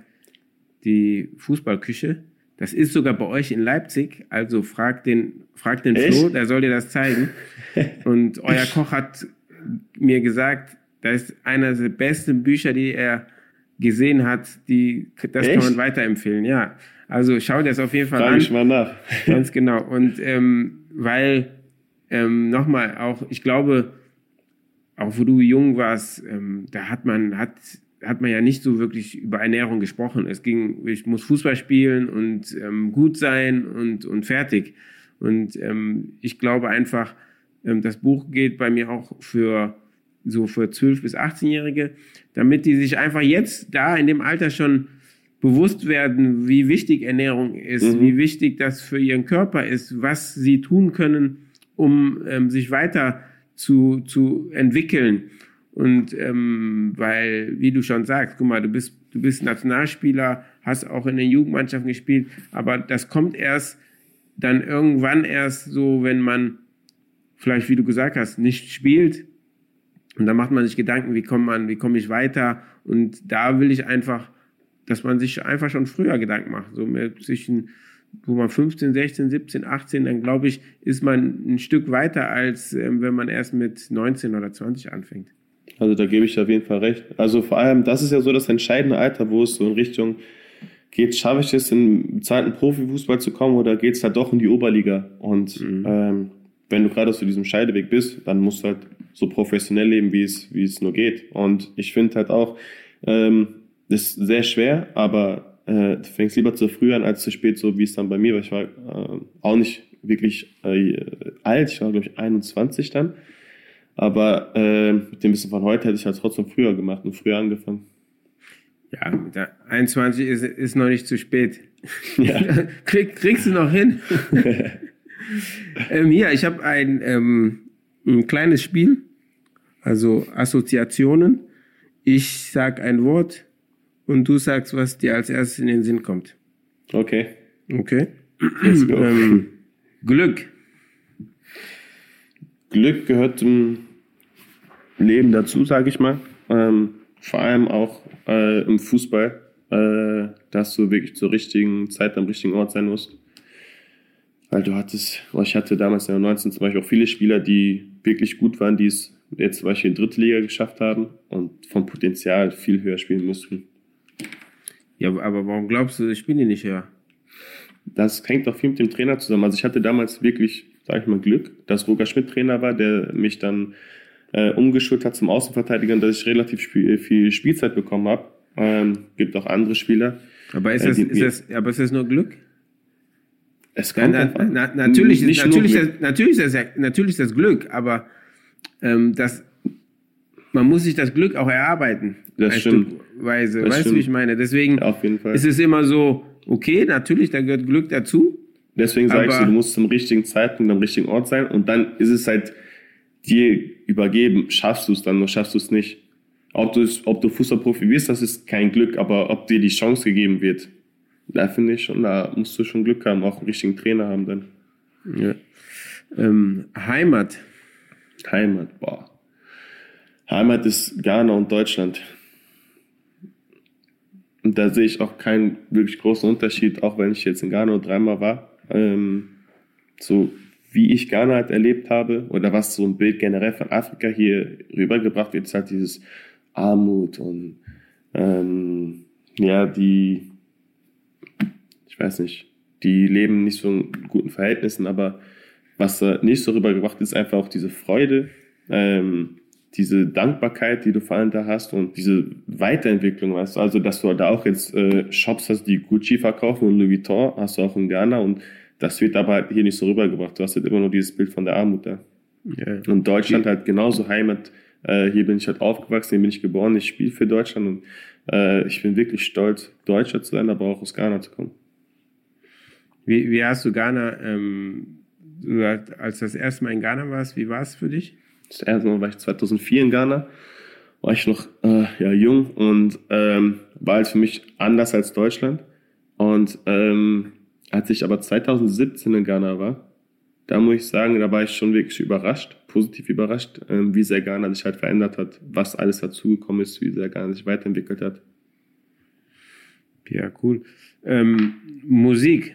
die Fußballküche. Das ist sogar bei euch in Leipzig, also fragt den, fragt den Echt? Flo, der soll dir das zeigen. Und euer Koch hat mir gesagt, das ist einer der besten Bücher, die er gesehen hat, die, das Echt? kann man weiterempfehlen, ja. Also schau dir das auf jeden Fall Frage an. ich mal nach. Ganz genau. Und ähm, weil, ähm, nochmal, auch, ich glaube, auch wo du jung warst, ähm, da hat man, hat, hat man ja nicht so wirklich über Ernährung gesprochen. Es ging, ich muss Fußball spielen und ähm, gut sein und, und fertig. Und ähm, ich glaube einfach, ähm, das Buch geht bei mir auch für so für zwölf- bis achtzehnjährige, damit die sich einfach jetzt da in dem Alter schon bewusst werden, wie wichtig Ernährung ist, Mhm. wie wichtig das für ihren Körper ist, was sie tun können, um ähm, sich weiter zu, zu entwickeln. Und ähm, weil, wie du schon sagst, guck mal, du bist, du bist Nationalspieler, hast auch in den Jugendmannschaften gespielt, aber das kommt erst dann irgendwann erst so, wenn man vielleicht, wie du gesagt hast, nicht spielt. Und da macht man sich Gedanken, wie kommt man, wie komme ich weiter? Und da will ich einfach, dass man sich einfach schon früher Gedanken macht. So mit zwischen, wo man fünfzehn, sechzehn, siebzehn, achtzehn, dann glaube ich, ist man ein Stück weiter, als ähm, wenn man erst mit neunzehn oder zwanzig anfängt. Also da gebe ich auf jeden Fall recht. Also vor allem, das ist ja so das entscheidende Alter, wo es so in Richtung geht, schaffe ich es, in bezahlten Profifußball zu kommen oder geht es halt doch in die Oberliga? Und Mhm. ähm, wenn du gerade auf diesem Scheideweg bist, dann musst du halt so professionell leben, wie es, wie es nur geht. Und ich finde halt auch, ähm, das ist sehr schwer, aber äh, du fängst lieber zu früh an als zu spät, so wie es dann bei mir war. Ich war äh, auch nicht wirklich äh, alt, ich war glaube ich einundzwanzig dann. Aber äh, mit dem Wissen von heute hätte ich halt trotzdem früher gemacht und früher angefangen. Ja, mit der einundzwanzig ist, ist noch nicht zu spät. Ja. Krieg, kriegst du noch hin? ähm, hier, ich habe ein, ähm, ein kleines Spiel, also Assoziationen. Ich sag ein Wort und du sagst, was dir als erstes in den Sinn kommt. Okay, Okay? let's go. ähm, Glück. Glück gehört zum Leben dazu, sage ich mal. Ähm, vor allem auch äh, im Fußball, äh, dass du wirklich zur richtigen Zeit am richtigen Ort sein musst. Weil du hattest, ich hatte damals in der neunzehn zum Beispiel auch viele Spieler, die wirklich gut waren, die es jetzt zum Beispiel in die dritte Liga geschafft haben und vom Potenzial viel höher spielen müssten. Ja, aber warum glaubst du, ich bin die nicht höher? Das hängt auch viel mit dem Trainer zusammen. Also ich hatte damals wirklich, sage ich mal, Glück, dass Roger Schmidt Trainer war, der mich dann äh, umgeschult hat zum Außenverteidiger und dass ich relativ spiel, viel Spielzeit bekommen habe. Ähm, gibt auch andere Spieler. Aber ist Äh, das, die- ist das, aber ist das nur Glück? Es Na, kommt na, drauf an. na, natürlich, Nicht ist, nur natürlich, ist Glück. das, natürlich, ist das, ja- natürlich ist das Glück, aber ähm, das, man muss sich das Glück auch erarbeiten. Das ein stimmt. Stückweise. Das Weißt du, stimmt. wie ich meine? Deswegen Ja, auf jeden Fall. ist es immer so, okay, natürlich, da gehört Glück dazu. Deswegen sage ich aber- so, du musst zum richtigen Zeitpunkt am richtigen Ort sein und dann ist es halt dir übergeben. Schaffst du es dann oder schaffst du es nicht? Ob du, ob du Fußballprofi wirst, das ist kein Glück, aber ob dir die Chance gegeben wird, da finde ich schon, da musst du schon Glück haben, auch einen richtigen Trainer haben dann. Ja. Ähm, Heimat. Heimat, boah. Heimat ist Ghana und Deutschland. Und da sehe ich auch keinen wirklich großen Unterschied, auch wenn ich jetzt in Ghana nur dreimal war. Ähm, so wie ich Ghana halt erlebt habe oder was so ein Bild generell von Afrika hier rübergebracht wird, ist halt dieses Armut und ähm, ja, die, ich weiß nicht, die leben nicht so in guten Verhältnissen, aber was da nicht so rübergebracht ist, einfach auch diese Freude, ähm, diese Dankbarkeit, die du vor allem da hast und diese Weiterentwicklung, weißt du, also dass du da auch jetzt äh, Shops hast, die Gucci verkaufen und Louis Vuitton hast du auch in Ghana und das wird aber halt hier nicht so rübergebracht. Du hast halt immer nur dieses Bild von der Armut da. Ja. Und Deutschland halt genauso Heimat. Äh, hier bin ich halt aufgewachsen, hier bin ich geboren, ich spiele für Deutschland und äh, ich bin wirklich stolz, Deutscher zu sein, aber auch aus Ghana zu kommen. Wie, wie hast du Ghana, ähm, du, als du das erste Mal in Ghana warst, wie war es für dich? Das erste Mal war ich zweitausendvier in Ghana, war ich noch äh, ja, jung und ähm, war halt für mich anders als Deutschland. Und ähm, als ich aber zweitausendsiebzehn in Ghana war, da muss ich sagen, da war ich schon wirklich überrascht, positiv überrascht, ähm, wie sehr Ghana sich halt verändert hat, was alles dazugekommen ist, wie sehr Ghana sich weiterentwickelt hat. Ja, cool. Ähm, Musik.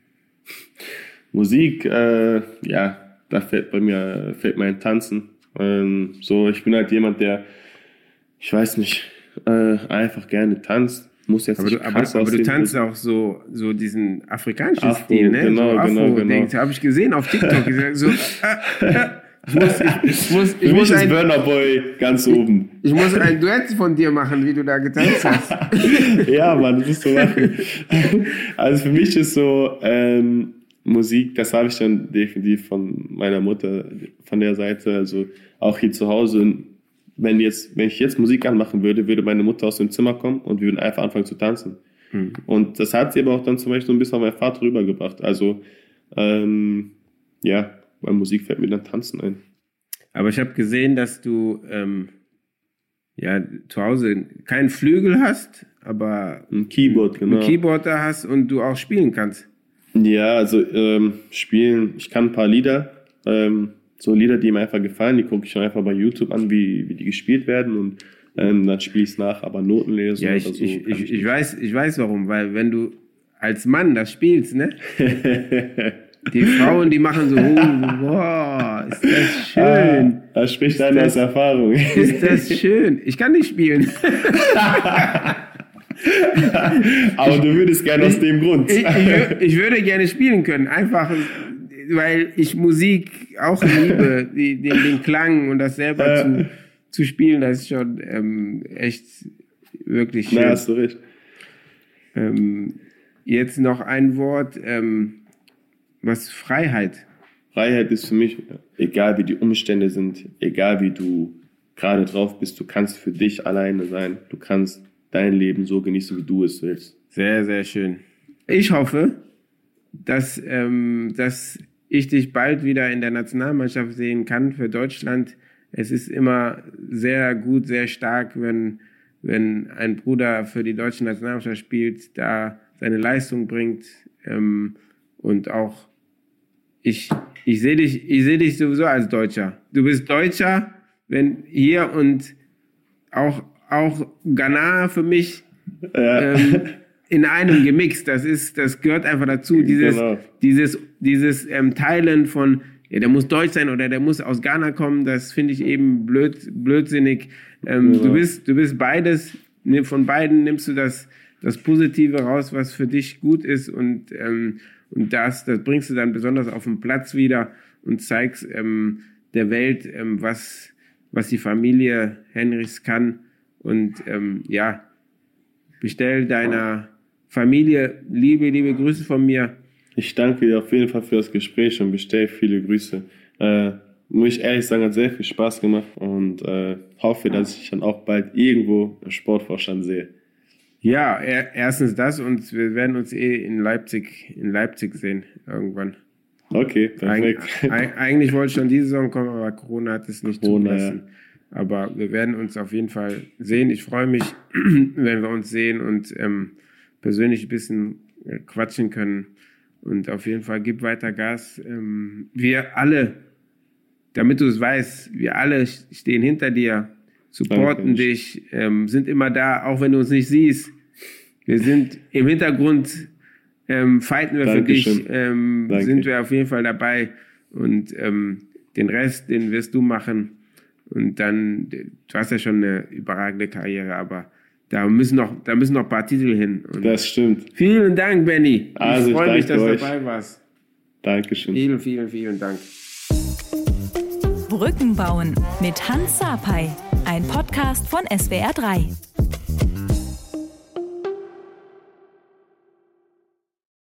Musik, äh, ja, da fällt bei mir, fällt mein Tanzen. Ähm, so, ich bin halt jemand, der, ich weiß nicht, äh, einfach gerne tanzt. Muss jetzt aber nicht du, aber, aber du tanzt auch so, so diesen afrikanischen Afro, Stil, ne? Genau, so Afro, genau, genau. Dings, habe ich gesehen auf TikTok. so, äh, äh, ich muss, ich, ich muss, ich Für muss mich ist ein, Burna Boy ganz oben. Ich muss ein Duett von dir machen, wie du da getanzt hast. Ja, Mann, das ist so lachen. Also für mich ist so ähm, Musik, das habe ich dann definitiv von meiner Mutter, von der Seite, also auch hier zu Hause. Wenn, jetzt, wenn ich jetzt Musik anmachen würde, würde meine Mutter aus dem Zimmer kommen und wir würden einfach anfangen zu tanzen. Mhm. Und das hat sie aber auch dann zum Beispiel so ein bisschen auf meinen Vater rübergebracht. Also, ähm, ja, bei Musik fällt mir dann Tanzen ein. Aber ich habe gesehen, dass du ähm, ja, zu Hause keinen Flügel hast, aber ein Keyboard, genau. ein Keyboard da hast und du auch spielen kannst. Ja, also ähm, spielen, ich kann ein paar Lieder, ähm, so Lieder, die mir einfach gefallen, die gucke ich dann einfach bei YouTube an, wie, wie die gespielt werden und ähm, dann spiele ich es nach, aber Noten lesen ja, ich, oder so. Ich, ich, ich, ich, weiß, ich weiß warum, weil wenn du als Mann das spielst, ne? Die Frauen, die machen so, oh, wow, ist das schön. Ah, da spricht einer aus Erfahrung. Ist das schön. Ich kann nicht spielen. Aber du würdest gerne aus dem Grund. Ich, ich, ich würde gerne spielen können, einfach weil ich Musik auch liebe, die, den, den Klang und das selber äh. zu, zu spielen, das ist schon ähm, echt wirklich schön. Na, hast du recht. Ähm, jetzt noch ein Wort, ähm, was Freiheit. Freiheit ist für mich, egal wie die Umstände sind, egal wie du gerade drauf bist, du kannst für dich alleine sein, du kannst dein Leben so genießen, wie du es willst. Sehr, sehr schön. Ich hoffe, dass, ähm, dass ich dich bald wieder in der Nationalmannschaft sehen kann für Deutschland. Es ist immer sehr gut, sehr stark, wenn, wenn ein Bruder für die deutsche Nationalmannschaft spielt, da seine Leistung bringt. Ähm, und auch ich, ich sehe dich, ich sehe dich sowieso als Deutscher. Du bist Deutscher, wenn hier und auch, auch Ghana für mich ja. ähm, in einem gemixt. Das ist, das gehört einfach dazu. Dieses, genau. dieses, dieses ähm, Teilen von, ja, der muss deutsch sein oder der muss aus Ghana kommen, das finde ich eben blöd, blödsinnig. Ähm, genau. Du bist, du bist beides. Von beiden nimmst du das, das Positive raus, was für dich gut ist und, ähm, und das, das bringst du dann besonders auf den Platz wieder und zeigst ähm, der Welt, ähm, was, was die Familie Henrichs kann. Und ähm, ja, bestell deiner Familie liebe, liebe Grüße von mir. Ich danke dir auf jeden Fall für das Gespräch und bestell viele Grüße. Äh, muss ich ehrlich sagen, hat sehr viel Spaß gemacht und äh, hoffe, dass ich dich dann auch bald irgendwo im Sportvorstand sehe. Ja, er, erstens das und wir werden uns eh in Leipzig, in Leipzig sehen irgendwann. Okay, perfekt. Eig, eigentlich wollte ich schon diese Saison kommen, aber Corona hat es nicht Corona, zugelassen. Ja. Aber wir werden uns auf jeden Fall sehen. Ich freue mich, wenn wir uns sehen und ähm, persönlich ein bisschen quatschen können. Und auf jeden Fall gib weiter Gas. Ähm, wir alle, damit du es weißt, wir alle stehen hinter dir, supporten Danke. dich, ähm, sind immer da, auch wenn du uns nicht siehst. Wir sind im Hintergrund, ähm, fighten wir Dankeschön. für dich, ähm, sind wir auf jeden Fall dabei. Und ähm, den Rest, den wirst du machen. Und dann, du hast ja schon eine überragende Karriere, aber da müssen noch, da müssen noch ein paar Titel hin. Und das stimmt. Vielen Dank, Benny. Also, ich freue mich, dass du euch. dabei warst. Dankeschön. Vielen, vielen, vielen Dank. Brücken bauen mit Hans Sapai, ein Podcast von S W R drei.